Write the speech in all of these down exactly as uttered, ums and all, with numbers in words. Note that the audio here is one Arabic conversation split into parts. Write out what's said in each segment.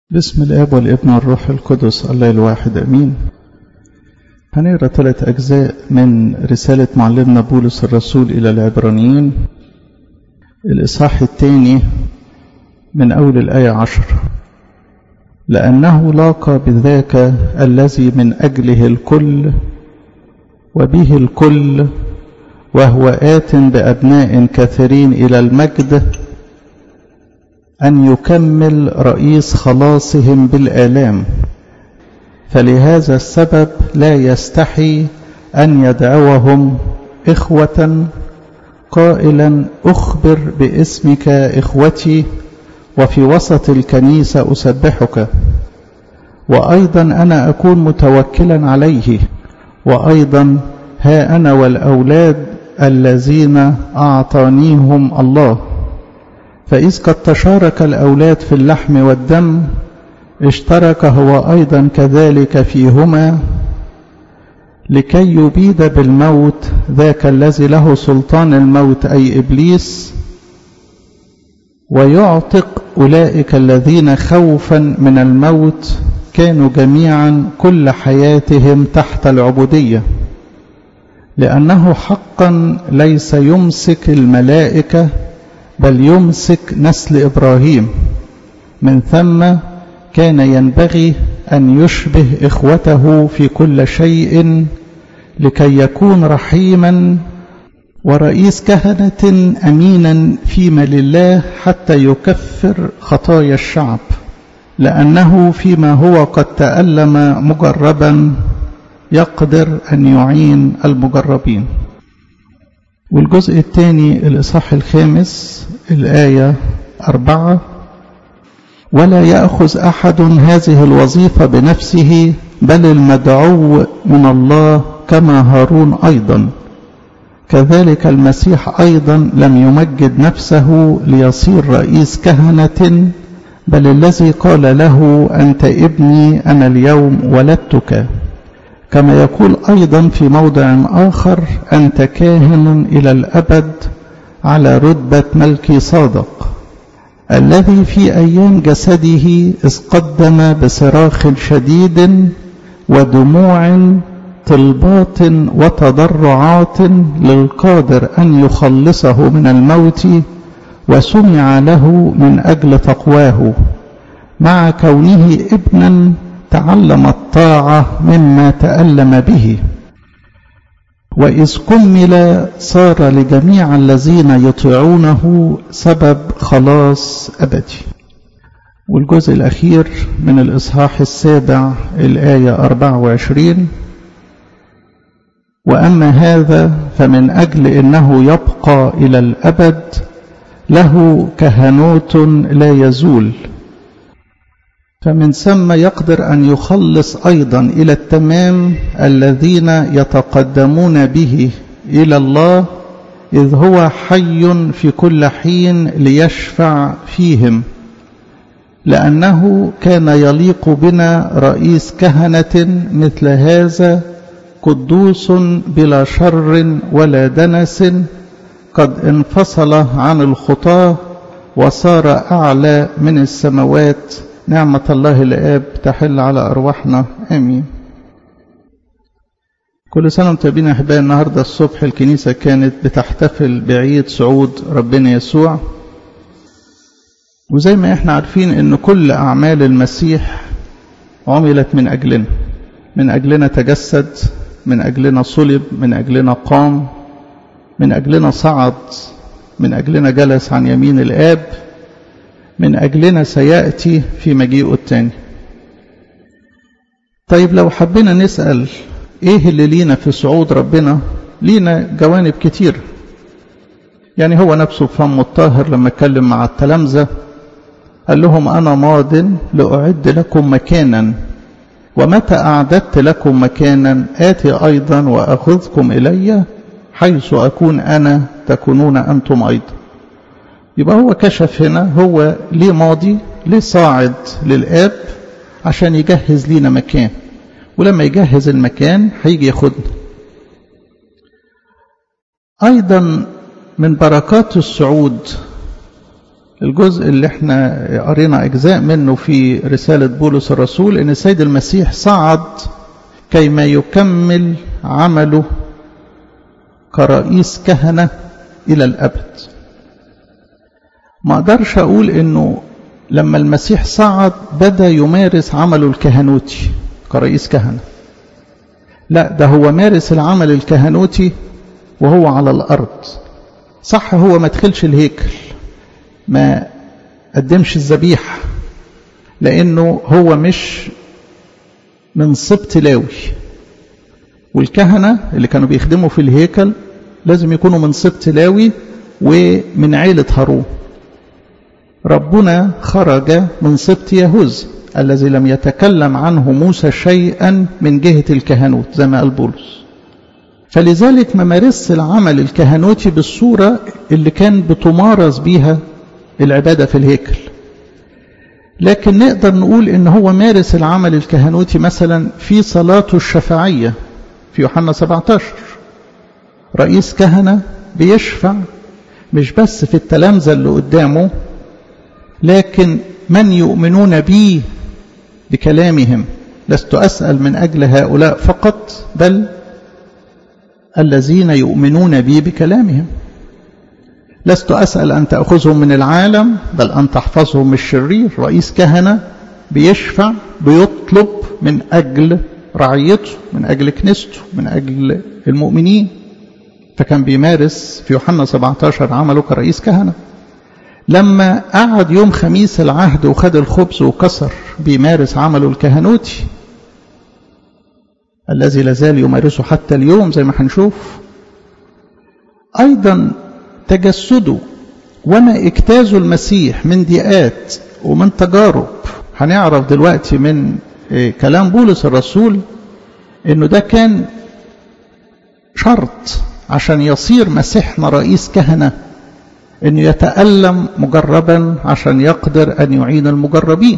بسم الآب والابن والروح القدس الله الواحد أمين. هنقرأ ثلاث أجزاء من رسالة معلمنا بولس الرسول إلى العبرانيين، الإصحاح الثاني من أول الآية عشر. لأنه لاقى بذاك الذي من أجله الكل وبه الكل وهو آت بأبناء كثيرين إلى المجد أن يكمل رئيس خلاصهم بالآلام، فلهذا السبب لا يستحي أن يدعوهم إخوة قائلا أخبر باسمك إخوتي وفي وسط الكنيسة أسبحك، وأيضا أنا أكون متوكلا عليه، وأيضا ها أنا والأولاد الذين أعطانيهم الله، فإذ قد تشارك الأولاد في اللحم والدم اشترك هو أيضا كذلك فيهما، لكي يبيد بالموت ذاك الذي له سلطان الموت أي إبليس، ويعتق أولئك الذين خوفا من الموت كانوا جميعا كل حياتهم تحت العبودية، لأنه حقا ليس يمسك الملائكة بل يمسك نسل إبراهيم، من ثم كان ينبغي أن يشبه إخوته في كل شيء لكي يكون رحيما ورئيس كهنة أمينا فيما لله حتى يكفر خطايا الشعب، لأنه فيما هو قد تألم مجربا يقدر أن يعين المجربين. والجزء الثاني الإصحاح الخامس الآية أربعة. ولا يأخذ أحد هذه الوظيفة بنفسه بل المدعو من الله كما هارون أيضا، كذلك المسيح أيضا لم يمجد نفسه ليصير رئيس كهنة، بل الذي قال له أنت ابني أنا اليوم ولدتك، كما يقول أيضا في موضع آخر أنت كاهن إلى الأبد على رتبة ملكي صادق، الذي في أيام جسده إذ قدم بصراخ شديد ودموع طلبات وتضرعات للقادر أن يخلصه من الموت، وسمع له من أجل تقواه، مع كونه ابنا تعلم الطاعة مما تألم به، وإذ كمل صار لجميع الذين يطيعونه سبب خلاص أبدي. والجزء الأخير من الإصحاح السابع الآية أربعة وعشرين. وأما هذا فمن أجل إنه يبقى إلى الأبد له كهنوت لا يزول، فمن ثم يقدر أن يخلص أيضا إلى التمام الذين يتقدمون به إلى الله، إذ هو حي في كل حين ليشفع فيهم، لأنه كان يليق بنا رئيس كهنة مثل هذا قدوس بلا شر ولا دنس، قد انفصل عن الخطاة وصار أعلى من السماوات. نعمة الله الآب تحل على أرواحنا آمين. كل سنة وانتم بينا أحبائي. النهاردة الصبح الكنيسة كانت بتحتفل بعيد صعود ربنا يسوع، وزي ما احنا عارفين ان كل أعمال المسيح عملت من أجلنا، من أجلنا تجسد، من أجلنا صلب، من أجلنا قام، من أجلنا صعد، من أجلنا جلس عن يمين الآب، من أجلنا سيأتي في مجيئه الثاني. طيب لو حبينا نسأل إيه اللي لينا في صعود ربنا، لينا جوانب كتير. يعني هو نفسه فمه الطاهر لما اتكلم مع التلامذة قال لهم أنا ماض لأعد لكم مكانا، ومتى أعددت لكم مكانا آتي أيضا وأخذكم إلي، حيث أكون أنا تكونون أنتم أيضا. يبقى هو كشف هنا هو ليه ماضي، ليه صاعد للآب عشان يجهز لينا مكان، ولما يجهز المكان هيجي ياخدنا. أيضا من بركات الصعود الجزء اللي احنا قرينا أجزاء منه في رسالة بولس الرسول إن السيد المسيح صعد كيما يكمل عمله كرئيس كهنة إلى الأبد. ما أقدرش أقول إنه لما المسيح صعد بدأ يمارس عمله الكهنوتي كرئيس كهنة، لا، ده هو مارس العمل الكهنوتي وهو على الأرض. صح، هو ما دخلش الهيكل، ما قدمش الذبيحة، لأنه هو مش من سبط لاوي، والكهنة اللي كانوا بيخدموا في الهيكل لازم يكونوا من سبط لاوي ومن عيلة هارون. ربنا خرج من سبط يهوذا الذي لم يتكلم عنه موسى شيئا من جهة الكهنوت زي ما قال بولس، فلذلك ما مارس العمل الكهنوتي بالصورة اللي كان بتمارس بيها العبادة في الهيكل. لكن نقدر نقول إن هو مارس العمل الكهنوتي مثلا في صلاته الشفاعية في يوحنا سبعة عشر. رئيس كهنة بيشفع مش بس في التلامذة اللي قدامه، لكن من يؤمنون بي بكلامهم. لست أسأل من أجل هؤلاء فقط، بل الذين يؤمنون بي بكلامهم. لست أسأل أن تأخذهم من العالم، بل أن تحفظهم من الشرير. رئيس كهنة بيشفع، بيطلب من أجل رعيته، من أجل كنيسته، من أجل المؤمنين. فكان بيمارس في يوحنا سبعة عشر عمله كرئيس كهنة. لما قعد يوم خميس العهد وخد الخبز وكسر، بيمارس عمله الكهنوتي الذي لازال يمارسه حتى اليوم زي ما هنشوف. أيضا تجسده وما اجتازه المسيح من ضيقات ومن تجارب. هنعرف دلوقتي من كلام بولس الرسول انه ده كان شرط عشان يصير مسيحنا رئيس كهنة، انه يتألم مجربا عشان يقدر ان يعين المجربين.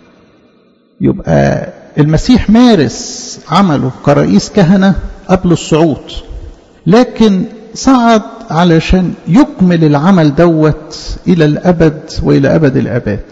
يبقى المسيح مارس عمله كرئيس كهنة قبل الصعود، لكن صعد علشان يكمل العمل دوت إلى الأبد وإلى أبد الأبد.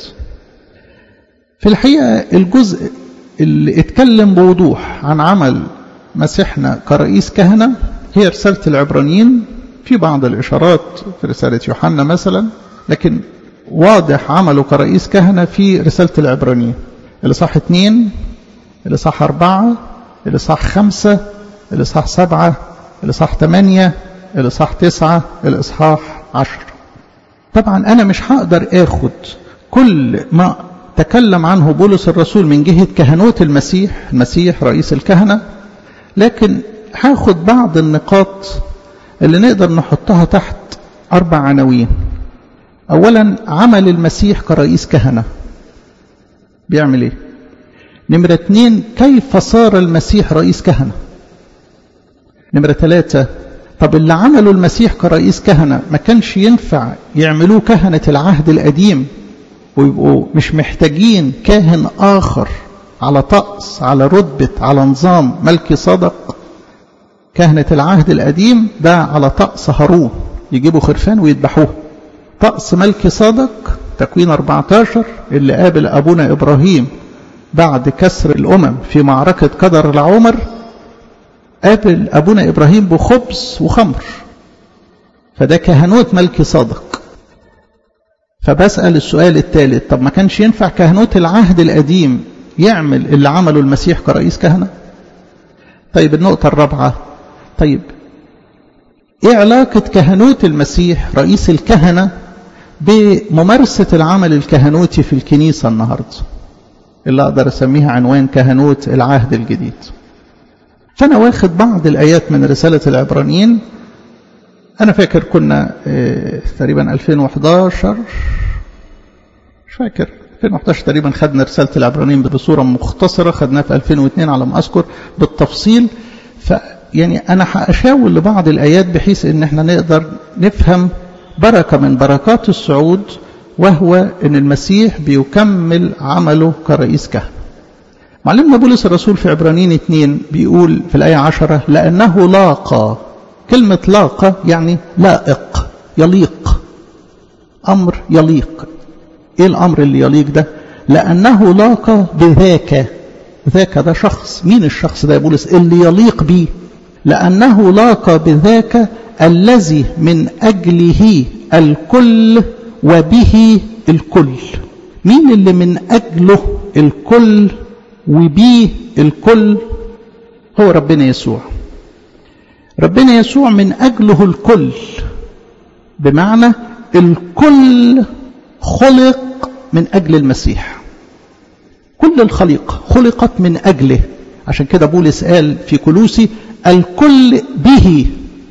في الحقيقة الجزء اللي اتكلم بوضوح عن عمل مسيحنا كرئيس كهنة هي رسالة العبرانيين، في بعض الإشارات في رسالة يوحنا مثلا، لكن واضح عمله كرئيس كهنة في رسالة العبرانيين. الإصحاح اثنين، الإصحاح أربعة، الإصحاح خمسة، الإصحاح سبعة، الإصحاح ثمانية، الإصحاح تسعة، الإصحاح عشر. طبعا أنا مش هقدر أخد كل ما تكلم عنه بولس الرسول من جهة كهنوت المسيح، المسيح رئيس الكهنة، لكن هاخد بعض النقاط اللي نقدر نحطها تحت أربع عناوين. أولا، عمل المسيح كرئيس كهنة بيعمل إيه؟ نمرة اتنين، كيف صار المسيح رئيس كهنة؟ نمرة ثلاثة، طب اللي عمله المسيح كرئيس كهنة ما كانش ينفع يعملوه كهنة العهد القديم ويبقوا مش محتاجين كاهن آخر على طقس، على رتبة، على نظام ملكي صدق؟ كهنة العهد القديم ده على طقس هارون، يجيبوا خرفان ويذبحوه. طقس ملكي صدق تكوين أربعة عشر اللي قابل أبونا إبراهيم بعد كسر الأمم في معركة قدر العمر، قابل أبونا إبراهيم بخبز وخمر، فده كهنوت ملكي صادق. فبسأل السؤال الثالث، طب ما كانش ينفع كهنوت العهد القديم يعمل اللي عمله المسيح كرئيس كهنة؟ طيب النقطة الرابعة، طيب ايه علاقة كهنوت المسيح رئيس الكهنة بممارسة العمل الكهنوتي في الكنيسة النهاردة اللي أقدر أسميها عنوان كهنوت العهد الجديد؟ فأنا واخد بعض الآيات من رسالة العبرانيين. أنا فاكر كنا اه تقريبا ألفين وأحد عشر، مش فاكر ألفين وأحد عشر تقريبا خدنا رسالة العبرانيين بصورة مختصرة، خدناها في ألفين واثنين على ما أذكر بالتفصيل. فيعني أنا هأشاور لبعض الآيات بحيث إن احنا نقدر نفهم بركة من بركات الصعود، وهو إن المسيح بيكمل عمله كرئيس كهنة. معلمنا بولس الرسول في عبرانيين اثنين بيقول في الآية عشرة: لأنه لاقى. كلمة لاقى يعني لائق، يليق. أمر يليق. إيه الأمر اللي يليق ده؟ لأنه لاقى بذاك. ذاك ده شخص. مين الشخص ده يا بولس اللي يليق به؟ لأنه لاقى بذاك الذي من أجله الكل وبه الكل. مين اللي من أجله الكل وبيه الكل؟ هو ربنا يسوع. ربنا يسوع من أجله الكل، بمعنى الكل خلق من أجل المسيح. كل الخليقة خلقت من أجله. عشان كده بولس قال في كولوسي الكل به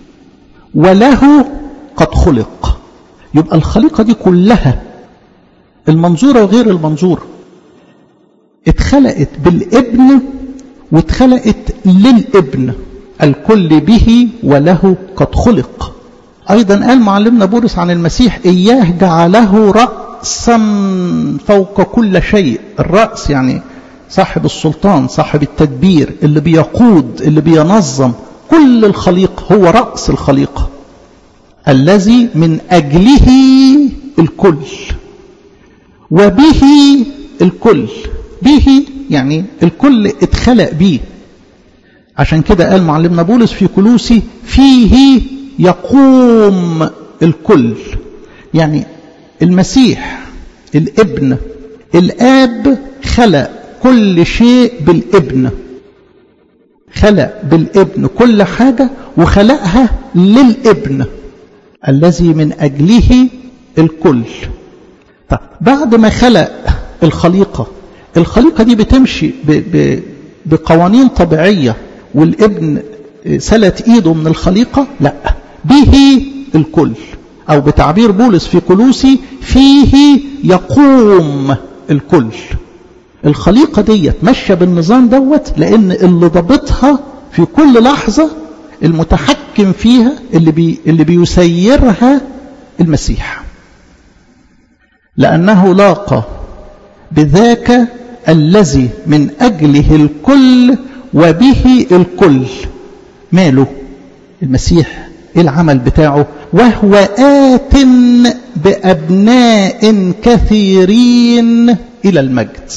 وله قد خلق. يبقى الخليقة دي كلها، المنظورة وغير المنظورة، اتخلقت بالابن واتخلقت للابن. الكل به وله قد خلق. أيضا قال معلمنا بولس عن المسيح إياه جعله رأسا فوق كل شيء. الرأس يعني صاحب السلطان، صاحب التدبير، اللي بيقود، اللي بينظم كل الخليقة، هو رأس الخليقة. الذي من أجله الكل وبه الكل. به يعني الكل اتخلق به. عشان كده قال معلمنا بولس في كولوسي فيه يقوم الكل. يعني المسيح الابن، الآب خلق كل شيء بالابن، خلق بالابن كل حاجة وخلقها للابن الذي من أجله الكل. طيب بعد ما خلق الخليقة، الخليقة دي بتمشي ب ب بقوانين طبيعية والابن سلت ايده من الخليقة؟ لا، به الكل، او بتعبير بولس في كولوسي فيه يقوم الكل. الخليقة دي ماشية بالنظام دوت لان اللي ضبطها في كل لحظة، المتحكم فيها، اللي, بي اللي بيسيرها المسيح. لأنه لاقى بذاك الذي من أجله الكل وبه الكل. ماله المسيح؟ إيه العمل بتاعه؟ وهو آت بأبناء كثيرين إلى المجد.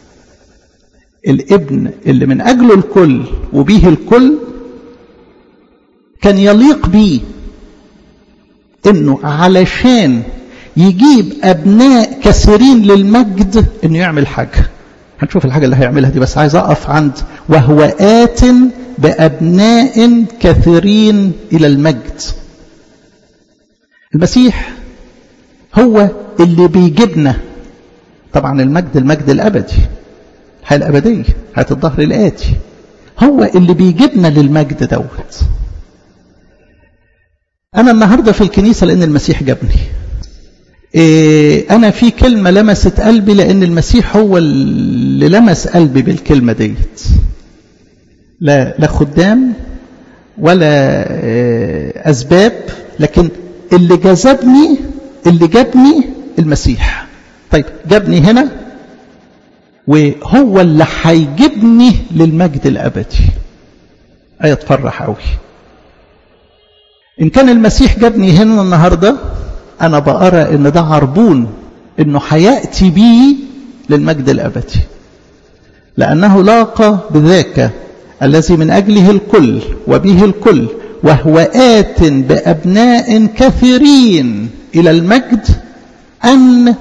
الابن اللي من أجله الكل وبه الكل كان يليق به إنه علشان يجيب أبناء كثيرين للمجد إنه يعمل حاجة. هنشوف الحاجة اللي هيعملها دي، بس عايز أقف عند وهو آت بأبناء كثيرين إلى المجد. المسيح هو اللي بيجيبنا. طبعا المجد المجد الأبدي، الحياة الأبدية، حياة الظهر الآتي، هو اللي بيجيبنا للمجد دوت. أنا النهاردة في الكنيسة لأن المسيح جابني. إيه، أنا في كلمة لمست قلبي لأن المسيح هو اللي لمس قلبي بالكلمة ديت. لا لا خدام ولا إيه أسباب، لكن اللي جذبني، اللي جابني المسيح. طيب جابني هنا وهو اللي هيجيبني للمجد الأبدي. آية تفرح قوي. إن كان المسيح جابني هنا النهاردة، أنا بقرأ إن ده عربون إنه هيأتي بي للمجد الأبدي. لأنه لاقى بذاك الذي من أجله الكل وبه الكل وهو آت بأبناء كثيرين إلى المجد أن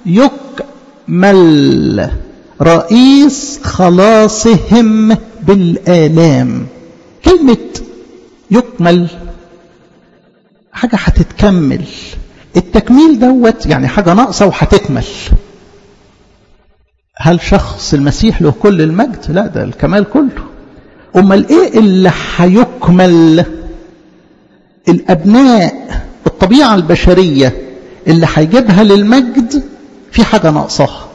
يكمل رئيس خلاصهم بالآلام. كلمة يكمل حاجة هتتكمل. التكميل دوت يعني حاجة ناقصة وهتكمل. هل شخص المسيح له كل المجد؟ لا، ده الكمال كله. أمال إيه اللي هيكمل؟ الأبناء، الطبيعة البشرية اللي هيجيبها للمجد في حاجة ناقصها.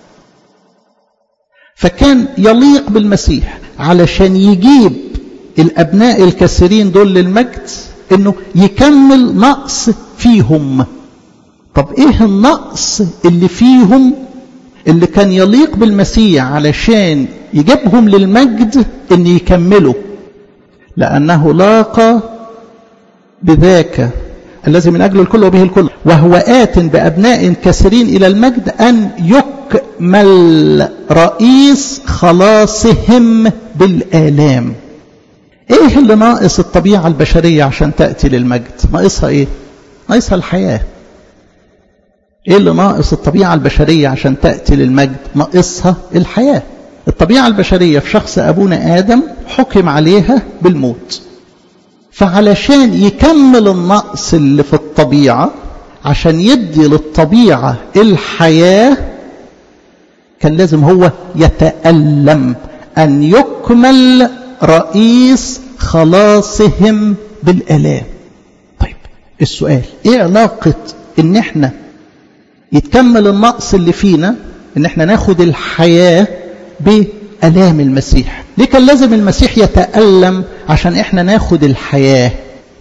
فكان يليق بالمسيح علشان يجيب الأبناء الكثيرين دول للمجد إنه يكمل نقص فيهم. طب إيه النقص اللي فيهم اللي كان يليق بالمسيح علشان يجيبهم للمجد إن يكملوا؟ لأنه لاقى بذاك الذي من أجل الكل وبه الكل، وهو آت بأبناء كثيرين إلى المجد أن يكمل رئيس خلاصهم بالآلام. إيه اللي ناقص الطبيعة البشرية عشان تأتي للمجد؟ ناقصها إيه؟ ناقصها الحياة. إيه اللي ناقص الطبيعة البشرية عشان تأتي للمجد؟ ناقصها الحياة. الطبيعة البشرية في شخص أبونا آدم حكم عليها بالموت، فعلشان يكمل النقص اللي في الطبيعة، عشان يدي للطبيعة الحياة، كان لازم هو يتألم أن يكمل رئيس خلاصهم بالآلام. طيب السؤال، ايه علاقة ان احنا يتكمل النقص اللي فينا، ان احنا ناخد الحياة بآلام المسيح؟ ليه كان لازم المسيح يتألم عشان احنا ناخد الحياة؟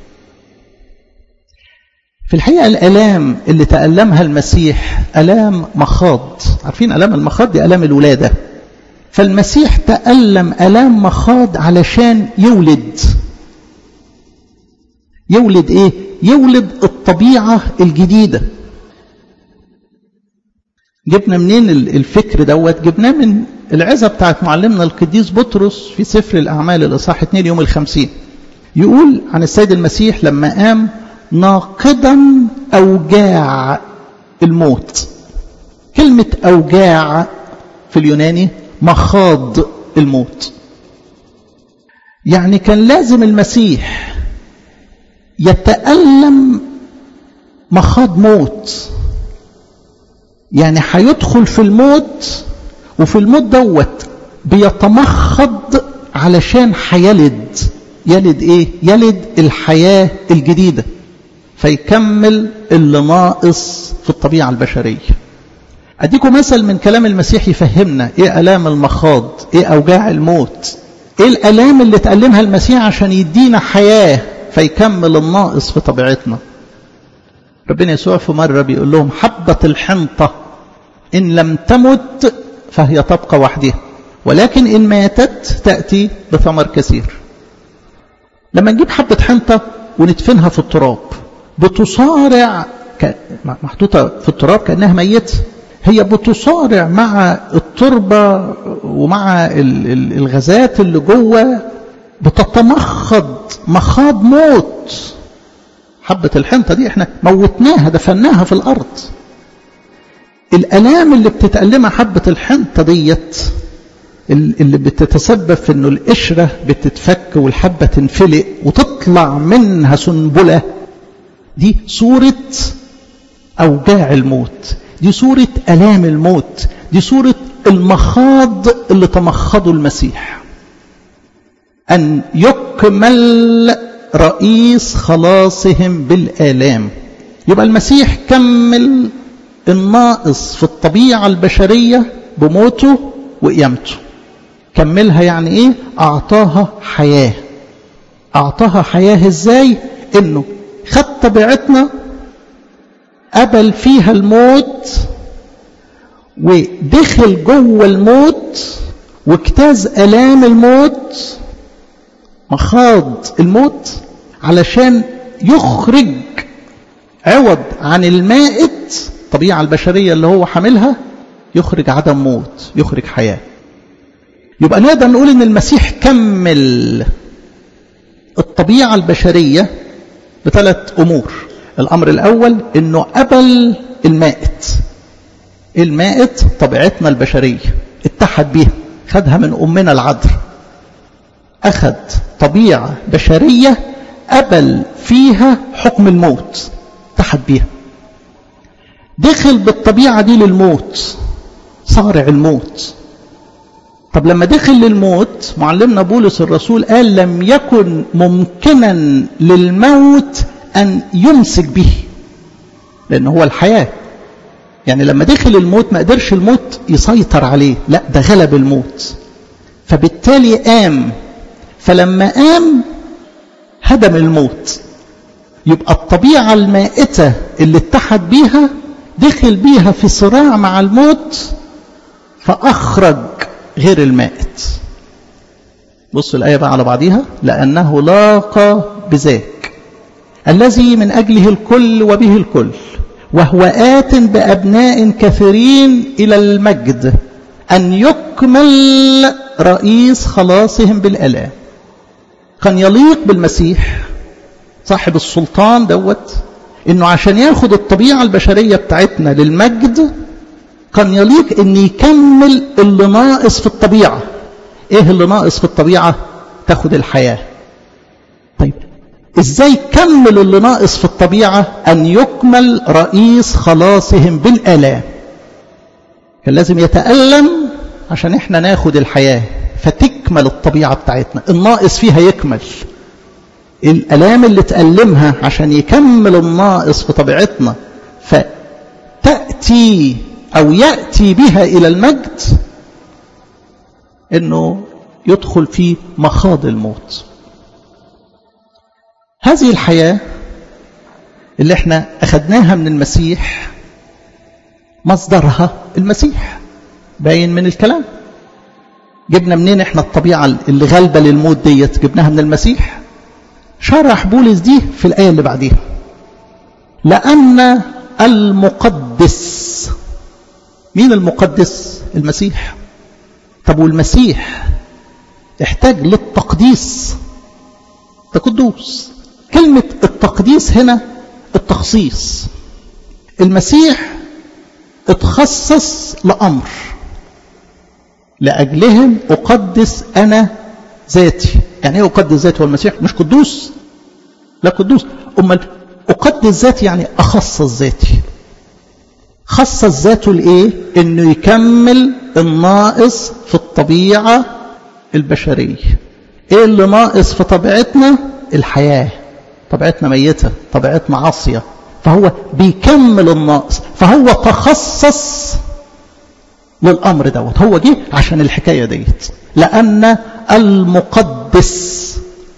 في الحقيقة الآلام اللي تألمها المسيح آلام مخاض. عارفين آلام المخاض دي آلام الولادة، فالمسيح تألم آلام مخاض علشان يولد. يولد ايه؟ يولد الطبيعة الجديدة. جبنا منين الفكر دوت؟ جبناه من العظة بتاعت معلمنا القديس بطرس في سفر الأعمال الإصحاح اثنين يوم الخمسين. يقول عن السيد المسيح لما قام ناقضا أوجاع الموت. كلمة أوجاع في اليوناني مخاض الموت. يعني كان لازم المسيح يتألم مخاض موت، يعني هيدخل في الموت، وفي الموت دوت بيتمخض علشان هيلد. يلد ايه؟ يلد الحياة الجديدة، فيكمل اللي ناقص في الطبيعة البشرية. أديكم مثل من كلام المسيح يفهمنا إيه آلام المخاض، إيه أوجاع الموت، إيه الآلام اللي تألمها المسيح عشان يدينا حياة فيكمل الناقص في طبيعتنا. ربنا يسوع في مرة بيقول لهم حبة الحنطة إن لم تمت فهي تبقى وحدها، ولكن إن ماتت تأتي بثمر كثير. لما نجيب حبة حنطة وندفنها في التراب، بتصارع ك... محطوطة في التراب كأنها ميتة، هي بتصارع مع التربة ومع الغازات اللي جوه، بتتمخض مخاض موت. حبة الحنطة دي احنا موتناها، دفناها في الأرض. الآلام اللي بتتألمها حبة الحنطة ديت، اللي بتتسبب في انه القشرة بتتفك والحبة تنفلق وتطلع منها سنبلة، دي صورة أوجاع الموت، دي صورة آلام الموت، دي صورة المخاض اللي تمخضه المسيح. أن يكمل رئيس خلاصهم بالآلام. يبقى المسيح كمل الناقص في الطبيعة البشرية بموته وقيامته. كملها يعني ايه؟ أعطاها حياة. أعطاها حياة ازاي؟ انه خد طبيعتنا، قبل فيها الموت، ودخل جوه الموت واجتاز آلام الموت، مخاض الموت، علشان يخرج عوض عن المائت الطبيعة البشرية اللي هو حاملها، يخرج عدم موت، يخرج حياة. يبقى نقدر نقول ان المسيح كمل الطبيعة البشرية بثلاث امور. الامر الاول انه قبل المائت. المائت طبيعتنا البشرية، اتحد بيها، خدها من امنا العذراء، اخذ طبيعة بشرية قبل فيها حكم الموت، اتحد بيها، دخل بالطبيعة دي للموت، صارع الموت. طب لما دخل للموت، معلمنا بولس الرسول قال لم يكن ممكنا للموت أن يمسك به، لأن هو الحياة. يعني لما دخل الموت ما قدرش الموت يسيطر عليه، لا ده غلب الموت، فبالتالي قام. فلما قام هدم الموت. يبقى الطبيعة المائتة اللي اتحد بيها دخل بيها في صراع مع الموت، فأخرج غير المائت. بصوا الآية بقى على بعضيها، لأنه لاقى بذاك الذي من أجله الكل وبه الكل، وهو آت بأبناء كثيرين إلى المجد، أن يكمل رئيس خلاصهم بالآلام. كان يليق بالمسيح صاحب السلطان دوت إنه عشان ياخد الطبيعة البشرية بتاعتنا للمجد، كان يليق إن يكمل اللي ناقص في الطبيعة. إيه اللي ناقص في الطبيعة؟ تاخد الحياة. طيب إزاي كمل اللي ناقص في الطبيعة؟ أن يكمل رئيس خلاصهم بالآلام. كان لازم يتألم عشان إحنا ناخد الحياة، فتكمل الطبيعة بتاعتنا، الناقص فيها يكمل. الآلام اللي تألمها عشان يكمل الناقص في طبيعتنا، فتأتي أو يأتي بها إلى المجد، إنه يدخل في مخاض الموت. هذه الحياة اللي احنا أخذناها من المسيح مصدرها المسيح، باين من الكلام. جبنا منين احنا الطبيعة اللي غالبة للموت ديت؟ جبناها من المسيح. شرح بولس دي في الآية اللي بعديها، لأن المقدس. مين المقدس؟ المسيح. طب والمسيح احتاج للتقديس، تقدوس. كلمة التقديس هنا التخصيص. المسيح اتخصص لأمر، لأجلهم أقدس أنا ذاتي. يعني ايه أقدس ذاتي؟ والمسيح مش قدوس؟ لا قدوس. أمال أقدس ذاتي يعني أخصص ذاتي. خصص ذاته لإيه؟ إنه يكمل الناقص في الطبيعة البشرية. إيه اللي ناقص في طبيعتنا؟ الحياة. طبيعتنا ميتة، طبيعتنا عاصية، فهو بيكمل الناقص. فهو تخصص للأمر دوت، هو جه عشان الحكاية ديت. لأن المقدس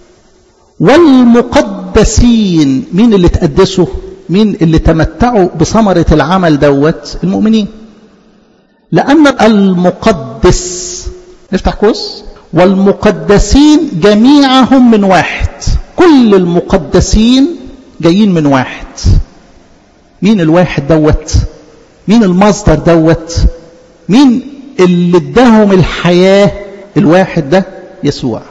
والمقدسين، مين اللي تقدسوا؟ مين اللي تمتعوا بثمرة العمل دوت؟ المؤمنين. لأن المقدس، نفتح قوس، والمقدسين جميعهم من واحد. كل المقدسين جايين من واحد. مين الواحد دوت؟ مين المصدر دوت؟ مين اللي اداهم الحياة؟ الواحد ده يسوع.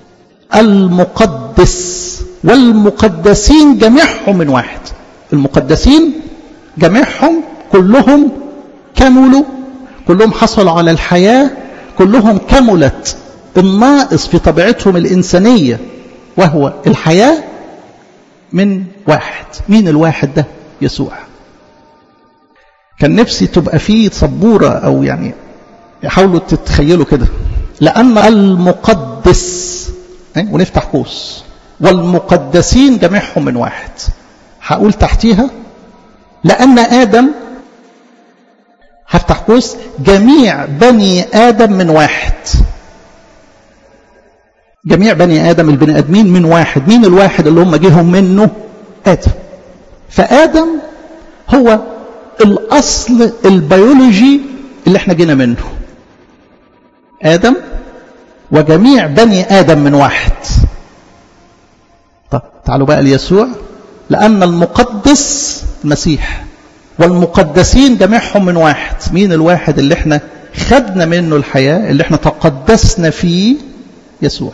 المقدس والمقدسين جميعهم من واحد. المقدسين جميعهم كلهم كملوا، كلهم حصلوا على الحياة، كلهم كملت الناقص في طبيعتهم الإنسانية وهو الحياة من واحد. مين الواحد ده؟ يسوع. كان نفسي تبقى فيه سبورة، أو يعني حاولوا تتخيلوا كده. لأن المقدس، ونفتح قوس، والمقدسين جميعهم من واحد. هقول تحتيها لأن آدم، هفتح قوس، جميع بني آدم من واحد. جميع بني آدم، البني آدمين من واحد. مين الواحد اللي هم جيهم منه؟ آدم. فآدم هو الأصل البيولوجي اللي احنا جينا منه. آدم وجميع بني آدم من واحد. طب تعالوا بقى ليسوع. لأن المقدس المسيح والمقدسين جميعهم من واحد. مين الواحد اللي احنا خدنا منه الحياة، اللي احنا تقدسنا فيه؟ يسوع.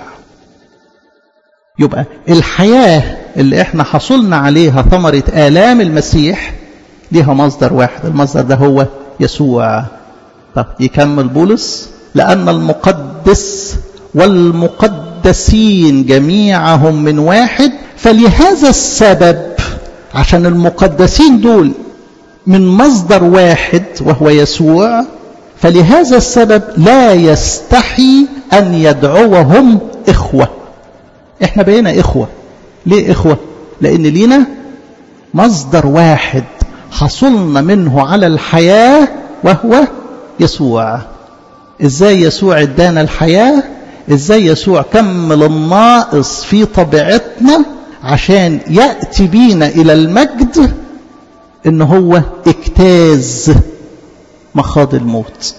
يبقى الحياة اللي احنا حصلنا عليها ثمرة آلام المسيح ليها مصدر واحد، المصدر ده هو يسوع. طب يكمل بولس، لأن المقدس والمقدسين جميعهم من واحد، فلهذا السبب، عشان المقدسين دول من مصدر واحد وهو يسوع، فلهذا السبب لا يستحي أن يدعوهم إخوة. احنا بقينا إخوة. ليه إخوة؟ لأن لينا مصدر واحد حصلنا منه على الحياة وهو يسوع. إزاي يسوع ادانا الحياة؟ إزاي يسوع كمل الناقص في طبيعتنا عشان يأتي بينا إلى المجد؟ إن هو اجتاز مخاض الموت.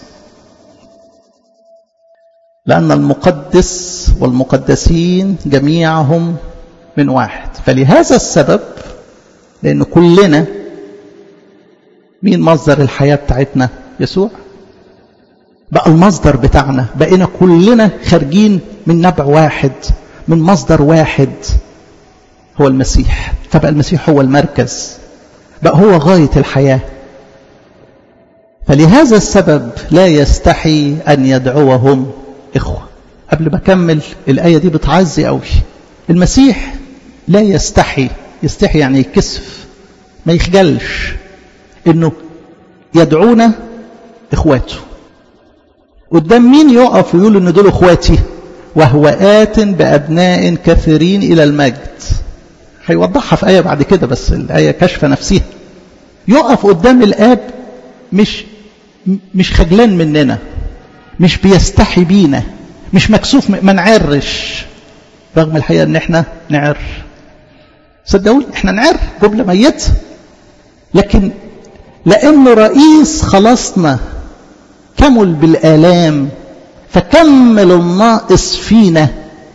لأن المقدس والمقدسين جميعهم من واحد، فلهذا السبب لأن كلنا مين مصدر الحياة بتاعتنا؟ يسوع. بقى المصدر بتاعنا، بقينا كلنا خارجين من نبع واحد، من مصدر واحد هو المسيح. فبقى المسيح هو المركز، بقى هو غاية الحياة. فلهذا السبب لا يستحي أن يدعوهم إخوة. قبل ما أكمل الآية دي بتعزي قوي. المسيح لا يستحي، يستحي يعني يكسف، ما يخجلش إنه يدعونا إخواته. قدام مين يقف ويقول إن دول إخواتي؟ وهو آت بأبناء كثيرين إلى المجد. هيوضحها في آية بعد كده، بس الآية كشف نفسها. يقف قدام الآب مش مش خجلان مننا، مش بيستحي بينا، مش مكسوف، ما نعرش، رغم الحقيقة ان احنا نعر. صدقوني احنا نعر جملة ميت، لكن لأنه رئيس خلاصنا كمل بالآلام فكمل الناقص فينا،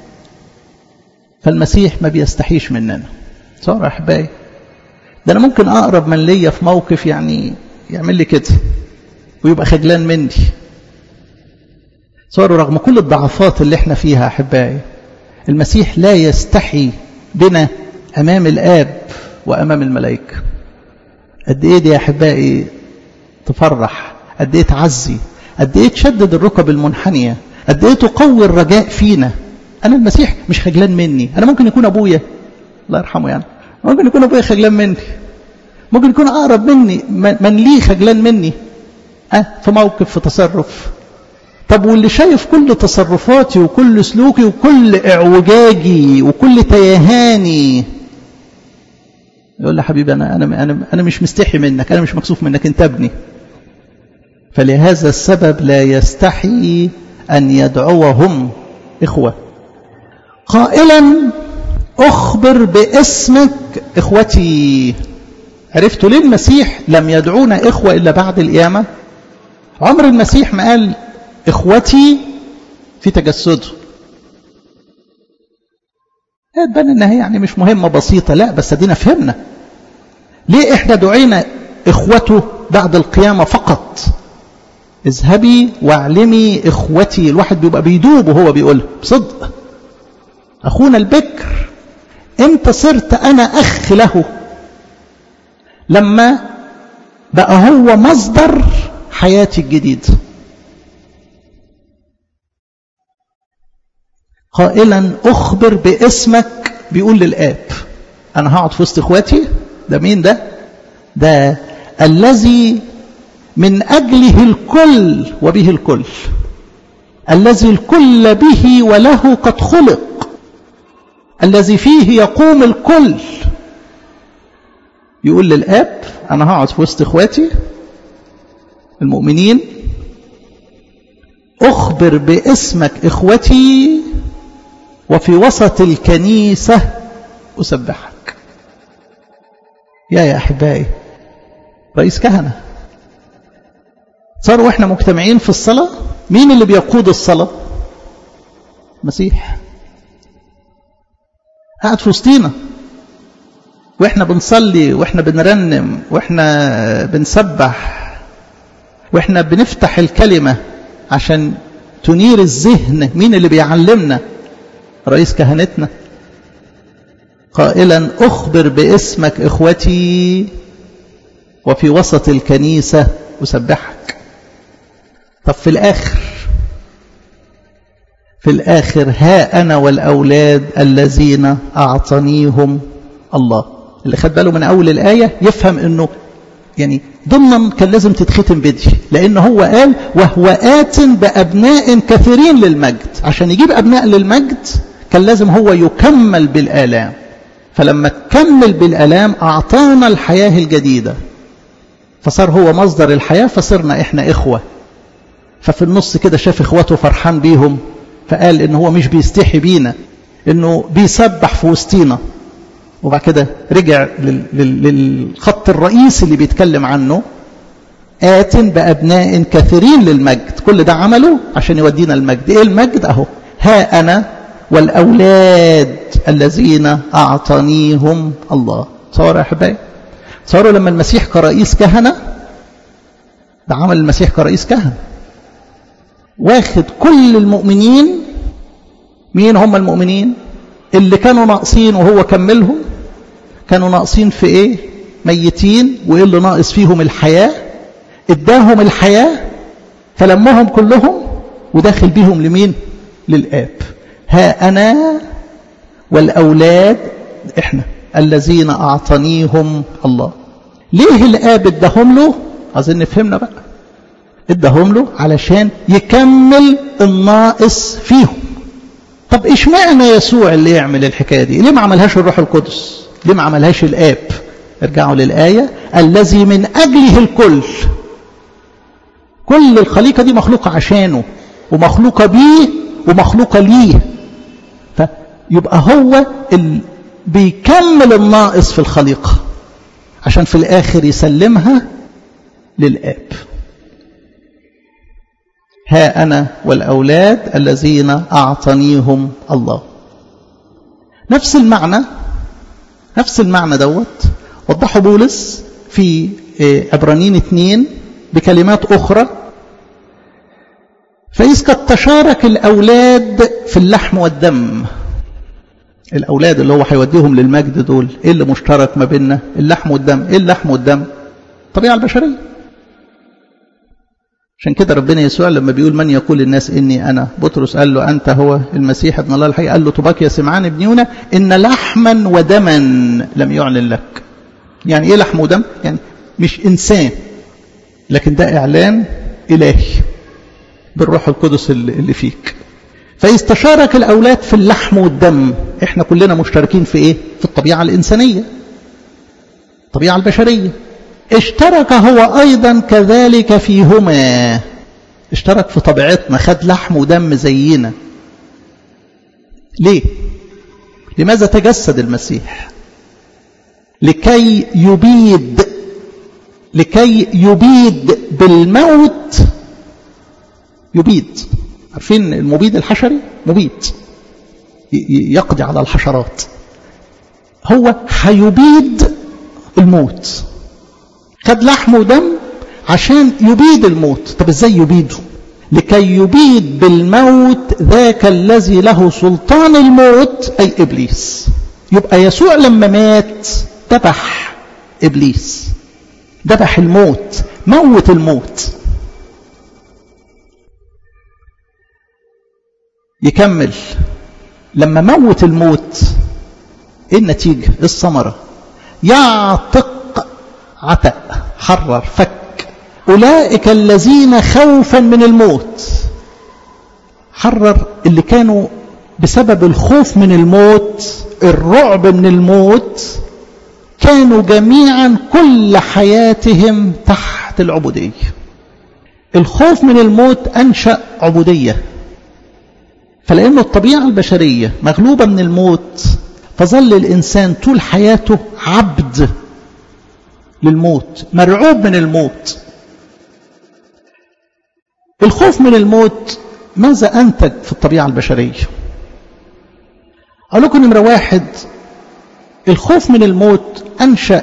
فالمسيح ما بيستحيش مننا. صار أحبائي، ده أنا ممكن أقرب من ليا في موقف يعني يعمل لي كده ويبقى خجلان مني. صاروا رغم كل الضعفات اللي احنا فيها أحبائي، المسيح لا يستحي بنا أمام الآب وأمام الملائكة. قد إيه دي يا أحبائي تفرح، قد إيه تعزي، قد إيه تشدد الركب المنحنية، قد إيه تقوي الرجاء فينا. أنا المسيح مش خجلان مني. أنا ممكن يكون أبويا الله يرحمه، يعني ممكن يكون أبويا خجلان مني، ممكن يكون أقرب مني من ليه خجلان مني أه في موقف، في تصرف. طب واللي شايف كل تصرفاتي وكل سلوكي وكل اعوجاجي وكل تيهاني يقول لي حبيبي أنا, أنا, أنا, أنا مش مستحي منك، أنا مش مكسوف منك، أنت ابني. فلهذا السبب لا يستحي أن يدعوهم إخوة، قائلا أخبر باسمك إخوتي. عرفتوا ليه المسيح لم يدعونا إخوة إلا بعد القيامة؟ عمر المسيح ما قال إخوتي في تجسده. تبان إنها يعني مش مهمة بسيطة، لا بس دينا فهمنا ليه إحنا دعينا إخوته بعد القيامة فقط. اذهبي واعلمي إخوتي. الواحد بيبقى بيدوب وهو بيقول بصدق أخونا البكر. إمتى صرت أنا أخ له؟ لما بقى هو مصدر حياتي الجديد. قائلا أخبر باسمك، بيقول للآب أنا هقعد في وسط إخواتي. ده مين ده؟ ده الذي من أجله الكل وبه الكل، الذي الكل به وله قد خلق، الذي فيه يقوم الكل. يقول للآب أنا هقعد في وسط إخواتي المؤمنين، أخبر باسمك إخوتي، وفي وسط الكنيسة أسبحك. يا يا أحبائي، رئيس كهنة. صاروا إحنا مجتمعين في الصلاة، مين اللي بيقود الصلاة؟ مسيح قاعد في وسطينا، وإحنا بنصلي وإحنا بنرنم وإحنا بنسبح وإحنا بنفتح الكلمة عشان تنير الذهن. مين اللي بيعلمنا؟ رئيس كهنتنا. قائلا أخبر باسمك إخوتي، وفي وسط الكنيسة أسبحك. طب في الآخر، في الآخر ها أنا والأولاد الذين أعطانيهم الله. اللي خد باله من أول الآية يفهم أنه يعني ضمن كان لازم تتختم بدي، لأن هو قال وهو آت بأبناء كثيرين للمجد. عشان يجيب أبناء للمجد كان لازم هو يكمل بالآلام، فلما تكمل بالآلام أعطانا الحياة الجديدة، فصار هو مصدر الحياة، فصرنا إحنا إخوة. ففي النص كده شاف إخواته فرحان بيهم، فقال إن هو مش بيستحي بينا، إنه بيسبح في وسطينا. وبعد كده رجع للخط الرئيسي اللي بيتكلم عنه، آت بأبناء كثيرين للمجد. كل ده عمله عشان يودينا المجد. إيه المجد؟ أهو ها أنا والأولاد الذين أعطانيهم الله. صار يا أحبائي صاروا لما المسيح كرئيس كهنة، ده عمل المسيح كرئيس كهنة، واخد كل المؤمنين. مين هم المؤمنين؟ اللي كانوا ناقصين وهو كملهم. كانوا ناقصين في ايه؟ ميتين، وايه اللي ناقص فيهم؟ الحياة. اداهم الحياة فلمهم كلهم وداخل بيهم لمين؟ للآب. ها أنا والأولاد احنا الذين أعطانيهم الله. ليه الآب اداهم له؟ عايزين نفهمنا بقى. اداهم له علشان يكمل الناقص فيهم. طب ايش معنى يسوع اللي يعمل الحكاية دي؟ ليه ما عملهاش الروح القدس؟ ليه ما عملهاش الآب؟ ارجعوا للآية: الذي من أجله الكل. كل الخليقة دي مخلوقة عشانه، ومخلوقة بيه، ومخلوقة ليه. فيبقى هو اللي بيكمل الناقص في الخليقة عشان في الآخر يسلمها للآب. ها أنا والأولاد الذين أعطانيهم الله. نفس المعنى نفس المعنى دوت وضحه بولس في عبرانيين اثنين بكلمات أخرى: فإذ قد تشارك الأولاد في اللحم والدم. الأولاد اللي هو هيوديهم للمجد دول، إيه اللي مشترك ما بيننا؟ اللحم والدم. إيه اللحم والدم؟ الطبيعة البشرية. عشان كده ربنا يسوع لما بيقول: من يقول الناس إني أنا؟ بطرس قال له: أنت هو المسيح ابن الله الحي. قال له: طباك يا سمعان ابن يونا، إن لحما ودما لم يعلن لك. يعني إيه لحم ودم؟ يعني مش إنسان، لكن ده إعلان إلهي بالروح القدس اللي فيك. فإذ تشارك الأولاد في اللحم والدم، إحنا كلنا مشتركين في إيه؟ في الطبيعة الإنسانية، الطبيعة البشرية. اشترك هو أيضا كذلك فيهما. اشترك في طبيعتنا، خد لحم ودم زينا. ليه؟ لماذا تجسد المسيح؟ لكي يبيد لكي يبيد بالموت. يبيد، عارفين المبيد الحشري؟ مبيد يقضي على الحشرات. هو هيبيد الموت، خد لحم ودم عشان يبيد الموت. طب ازاي يبيده؟ لكي يبيد بالموت ذاك الذي له سلطان الموت، أي إبليس. يبقى يسوع لما مات ذبح إبليس، ذبح الموت، موت الموت. يكمل لما موت الموت، ايه النتيجة؟ الثمرة: يعتق عتق، حرر، فك أولئك الذين خوفا من الموت. حرر اللي كانوا بسبب الخوف من الموت، الرعب من الموت، كانوا جميعا كل حياتهم تحت العبودية. الخوف من الموت أنشأ عبودية، فلأن الطبيعة البشرية مغلوبة من الموت، فظل الإنسان طول حياته عبد للموت، مرعوب من الموت. الخوف من الموت ماذا أنتج في الطبيعة البشرية؟ أقول لكم نمرة واحد: الخوف من الموت أنشأ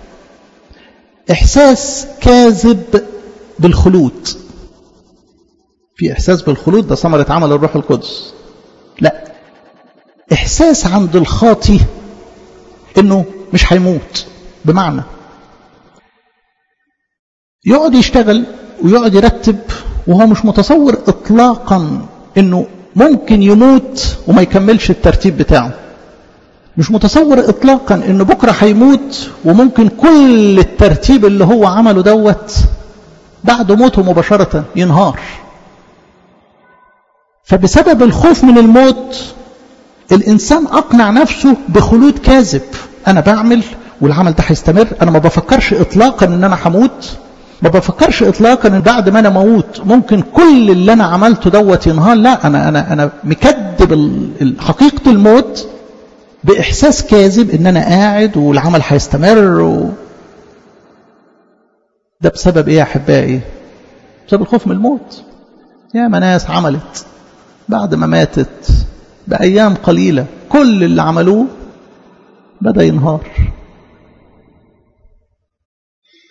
إحساس كاذب بالخلود. في إحساس بالخلود، ده ثمرة عمل الروح القدس. لا، إحساس عند الخاطي إنه مش هيموت. بمعنى يقعد يشتغل ويقعد يرتب وهو مش متصور إطلاقا إنه ممكن يموت وما يكملش الترتيب بتاعه. مش متصور إطلاقا إنه بكرة هيموت وممكن كل الترتيب اللي هو عمله دوت بعد موته مباشرة ينهار. فبسبب الخوف من الموت الإنسان أقنع نفسه بخلود كاذب. أنا بعمل والعمل ده هيستمر، أنا ما بفكرش إطلاقا إن أنا هموت، ما بفكرش إطلاقا إن بعد ما أنا موت ممكن كل اللي أنا عملته دوت ينهار. لا، أنا أنا أنا مكذب حقيقة الموت بإحساس كاذب إن أنا قاعد والعمل هيستمر. و... ده بسبب إيه يا أحبائي؟ بسبب الخوف من الموت. يا ما ناس عملت بعد ما ماتت بأيام قليلة كل اللي عملوه بدأ ينهار.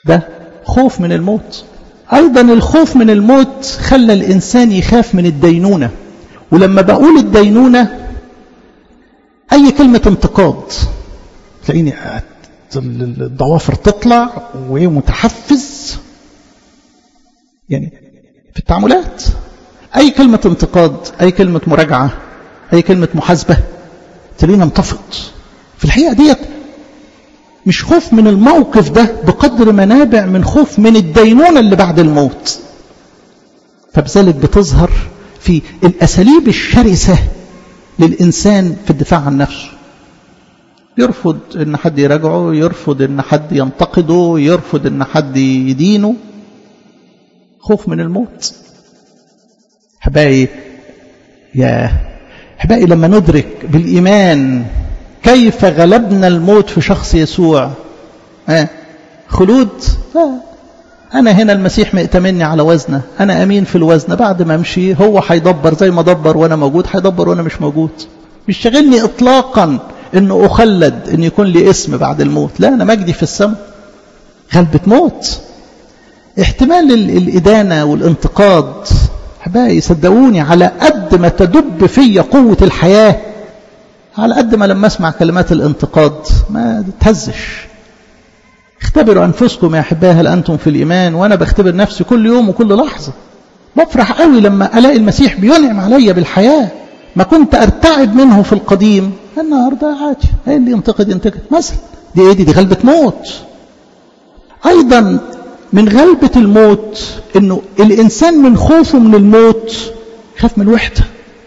ده خوف من الموت. أيضا الخوف من الموت خلى الإنسان يخاف من الدينونة. ولما بقول الدينونة أي كلمة انتقاد تلاقيني الضوافر تطلع ومتحفز يعني في التعاملات. أي كلمة انتقاد، أي كلمة مراجعة، أي كلمة محاسبة تلاقينا انتفض. في الحقيقة ديت مش خوف من الموقف ده بقدر ما نابع من خوف من الدينونة اللي بعد الموت. فبذلك بتظهر في الأساليب الشرسة للإنسان في الدفاع عن نفسه. يرفض ان حد يراجعه، يرفض ان حد ينتقده، يرفض ان حد يدينه. خوف من الموت. حبايبي يا حبايبي لما ندرك بالإيمان كيف غلبنا الموت في شخص يسوع. آه. خلود. آه. أنا هنا المسيح مئتمني على وزنه، أنا أمين في الوزن، بعد ما أمشي هو هيدبر زي ما دبر وأنا موجود، هيدبر وأنا مش موجود. مش شغلني إطلاقا إنه أخلد، إن يكون لي اسم بعد الموت. لا، أنا مجدي في السماء. غلبة موت. احتمال الإدانة والانتقاد حبايبي صدقوني على قد ما تدب في قوة الحياة، على قد ما لما أسمع كلمات الانتقاد ما تهزش. اختبروا أنفسكم يا أحبائي هل أنتم في الإيمان. وأنا بختبر نفسي كل يوم وكل لحظة. بفرح قوي لما ألاقي المسيح بينعم عليا بالحياة. ما كنت أرتعب منه في القديم، النهاردة عادي، هاي اللي ينتقد ينتقد مثلا. دي ايه دي؟ دي غلبة موت. أيضا من غلبة الموت إنه الإنسان من خوفه من الموت خاف من الوحدة.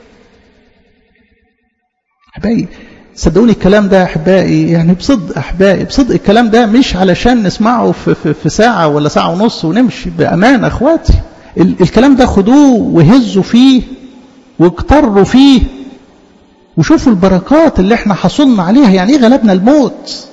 أحبائي صدقوني الكلام ده أحبائي يعني بصدق أحبائي بصدق الكلام ده مش علشان نسمعه في, في, في ساعة ولا ساعة ونص ونمشي. بأمان أخواتي الكلام ده خدوه وهزوا فيه واقتروا فيه وشوفوا البركات اللي احنا حصلنا عليها. يعني ايه غلبنا الموت؟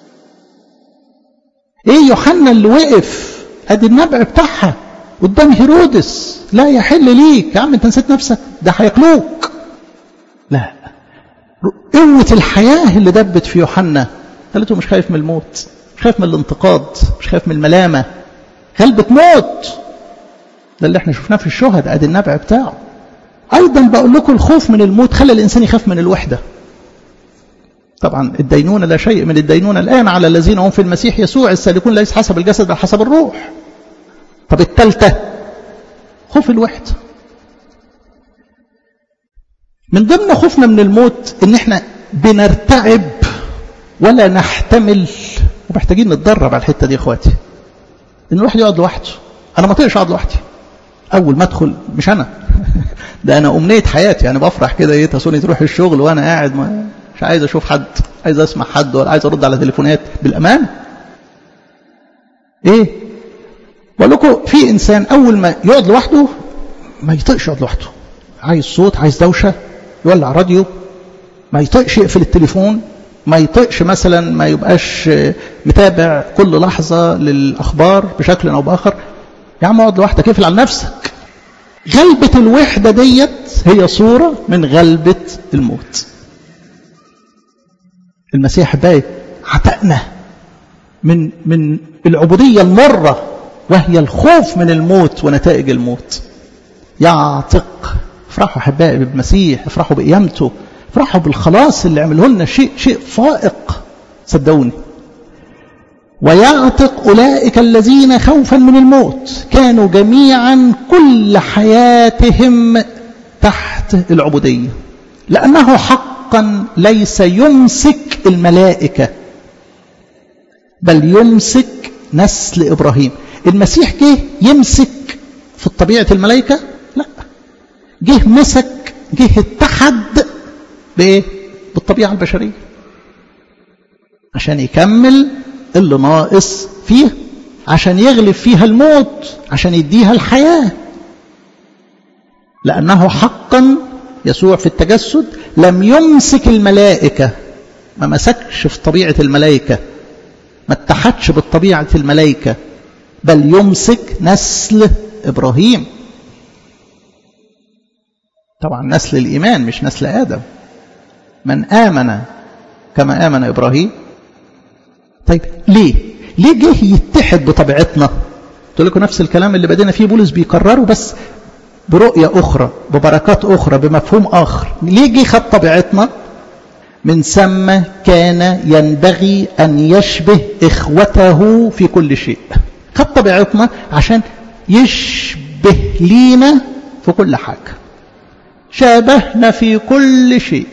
ايه يوحنا اللي وقف ادي النبع بتاعها قدام هيرودس، لا يحل ليك يا عم انت نسيت نفسك، ده هياكلوك. لا، قوة الحياة اللي دبت في يوحنا خلته مش خايف من الموت، مش خايف من الانتقاد، مش خايف من الملامة. غلبة موت ده اللي احنا شفناه في الشهداء، ادي النبع بتاعه. ايضا بقول لكم الخوف من الموت خلى الانسان يخاف من الوحدة. طبعا الدينونة لا شيء من الدينونة الآن على الذين هم في المسيح يسوع السالكون ليس حسب الجسد بل حسب الروح. طب الثالثة خوف الوحدة. من ضمن خوفنا من الموت ان احنا بنرتعب ولا نحتمل، ومحتاجين نتدرب على الحتة دي يا اخواتي، ان الواحد يقعد لوحده. انا ما طيقش اقعد لوحدي. اول ما ادخل مش انا ده انا امنية حياتي، يعني بفرح كده ايه تسوني تروح الشغل وانا قاعد ما مش عايز اشوف حد، عايز اسمع حد ولا عايز ارد على تليفونات بالامان. ايه بقول لكم في انسان اول ما يقعد لوحده ما يطيقش يقعد لوحده، عايز صوت، عايز دوشه، يولع راديو، ما يطيقش يقفل التليفون، ما يطيقش مثلا ما يبقاش متابع كل لحظه للاخبار بشكل او باخر. يا عم اقعد لوحدك، اقفل على نفسك. غلبة الوحدة ديت هي صورة من غلبة الموت. المسيح باي عتقنا من من العبودية المرة وهي الخوف من الموت ونتائج الموت. يعتق. افرحوا احبائي بالمسيح، افرحوا بقيامته، افرحوا بالخلاص اللي عمله لنا، شيء شيء فائق صدقوني. ويعتق أولئك الذين خوفا من الموت كانوا جميعا كل حياتهم تحت العبودية، لأنه حقا ليس يمسك الملائكة بل يمسك نسل إبراهيم. المسيح جه يمسك في طبيعة الملائكة؟ لا، جه مسك، جه اتحد بإيه؟ بالطبيعة البشرية عشان يكمل اللي ناقص فيه، عشان يغلب فيها الموت، عشان يديها الحياة. لأنه حقا يسوع في التجسد لم يمسك الملائكة، ما مسكش في طبيعة الملائكة، ما اتحدش بالطبيعة الملائكة، بل يمسك نسل إبراهيم. طبعا نسل الإيمان مش نسل آدم، من آمن كما آمن إبراهيم. طيب ليه؟ ليه جه يتحد بطبيعتنا؟ قلت لكم نفس الكلام اللي بدينا فيه بولس بيكرره بس برؤية أخرى، ببركات أخرى، بمفهوم آخر. ليه جه خد طبيعتنا؟ من ثم كان ينبغي أن يشبه إخوته في كل شيء. خد طبيعتنا عشان يشبه لينا في كل حاجة، شابهنا في كل شيء.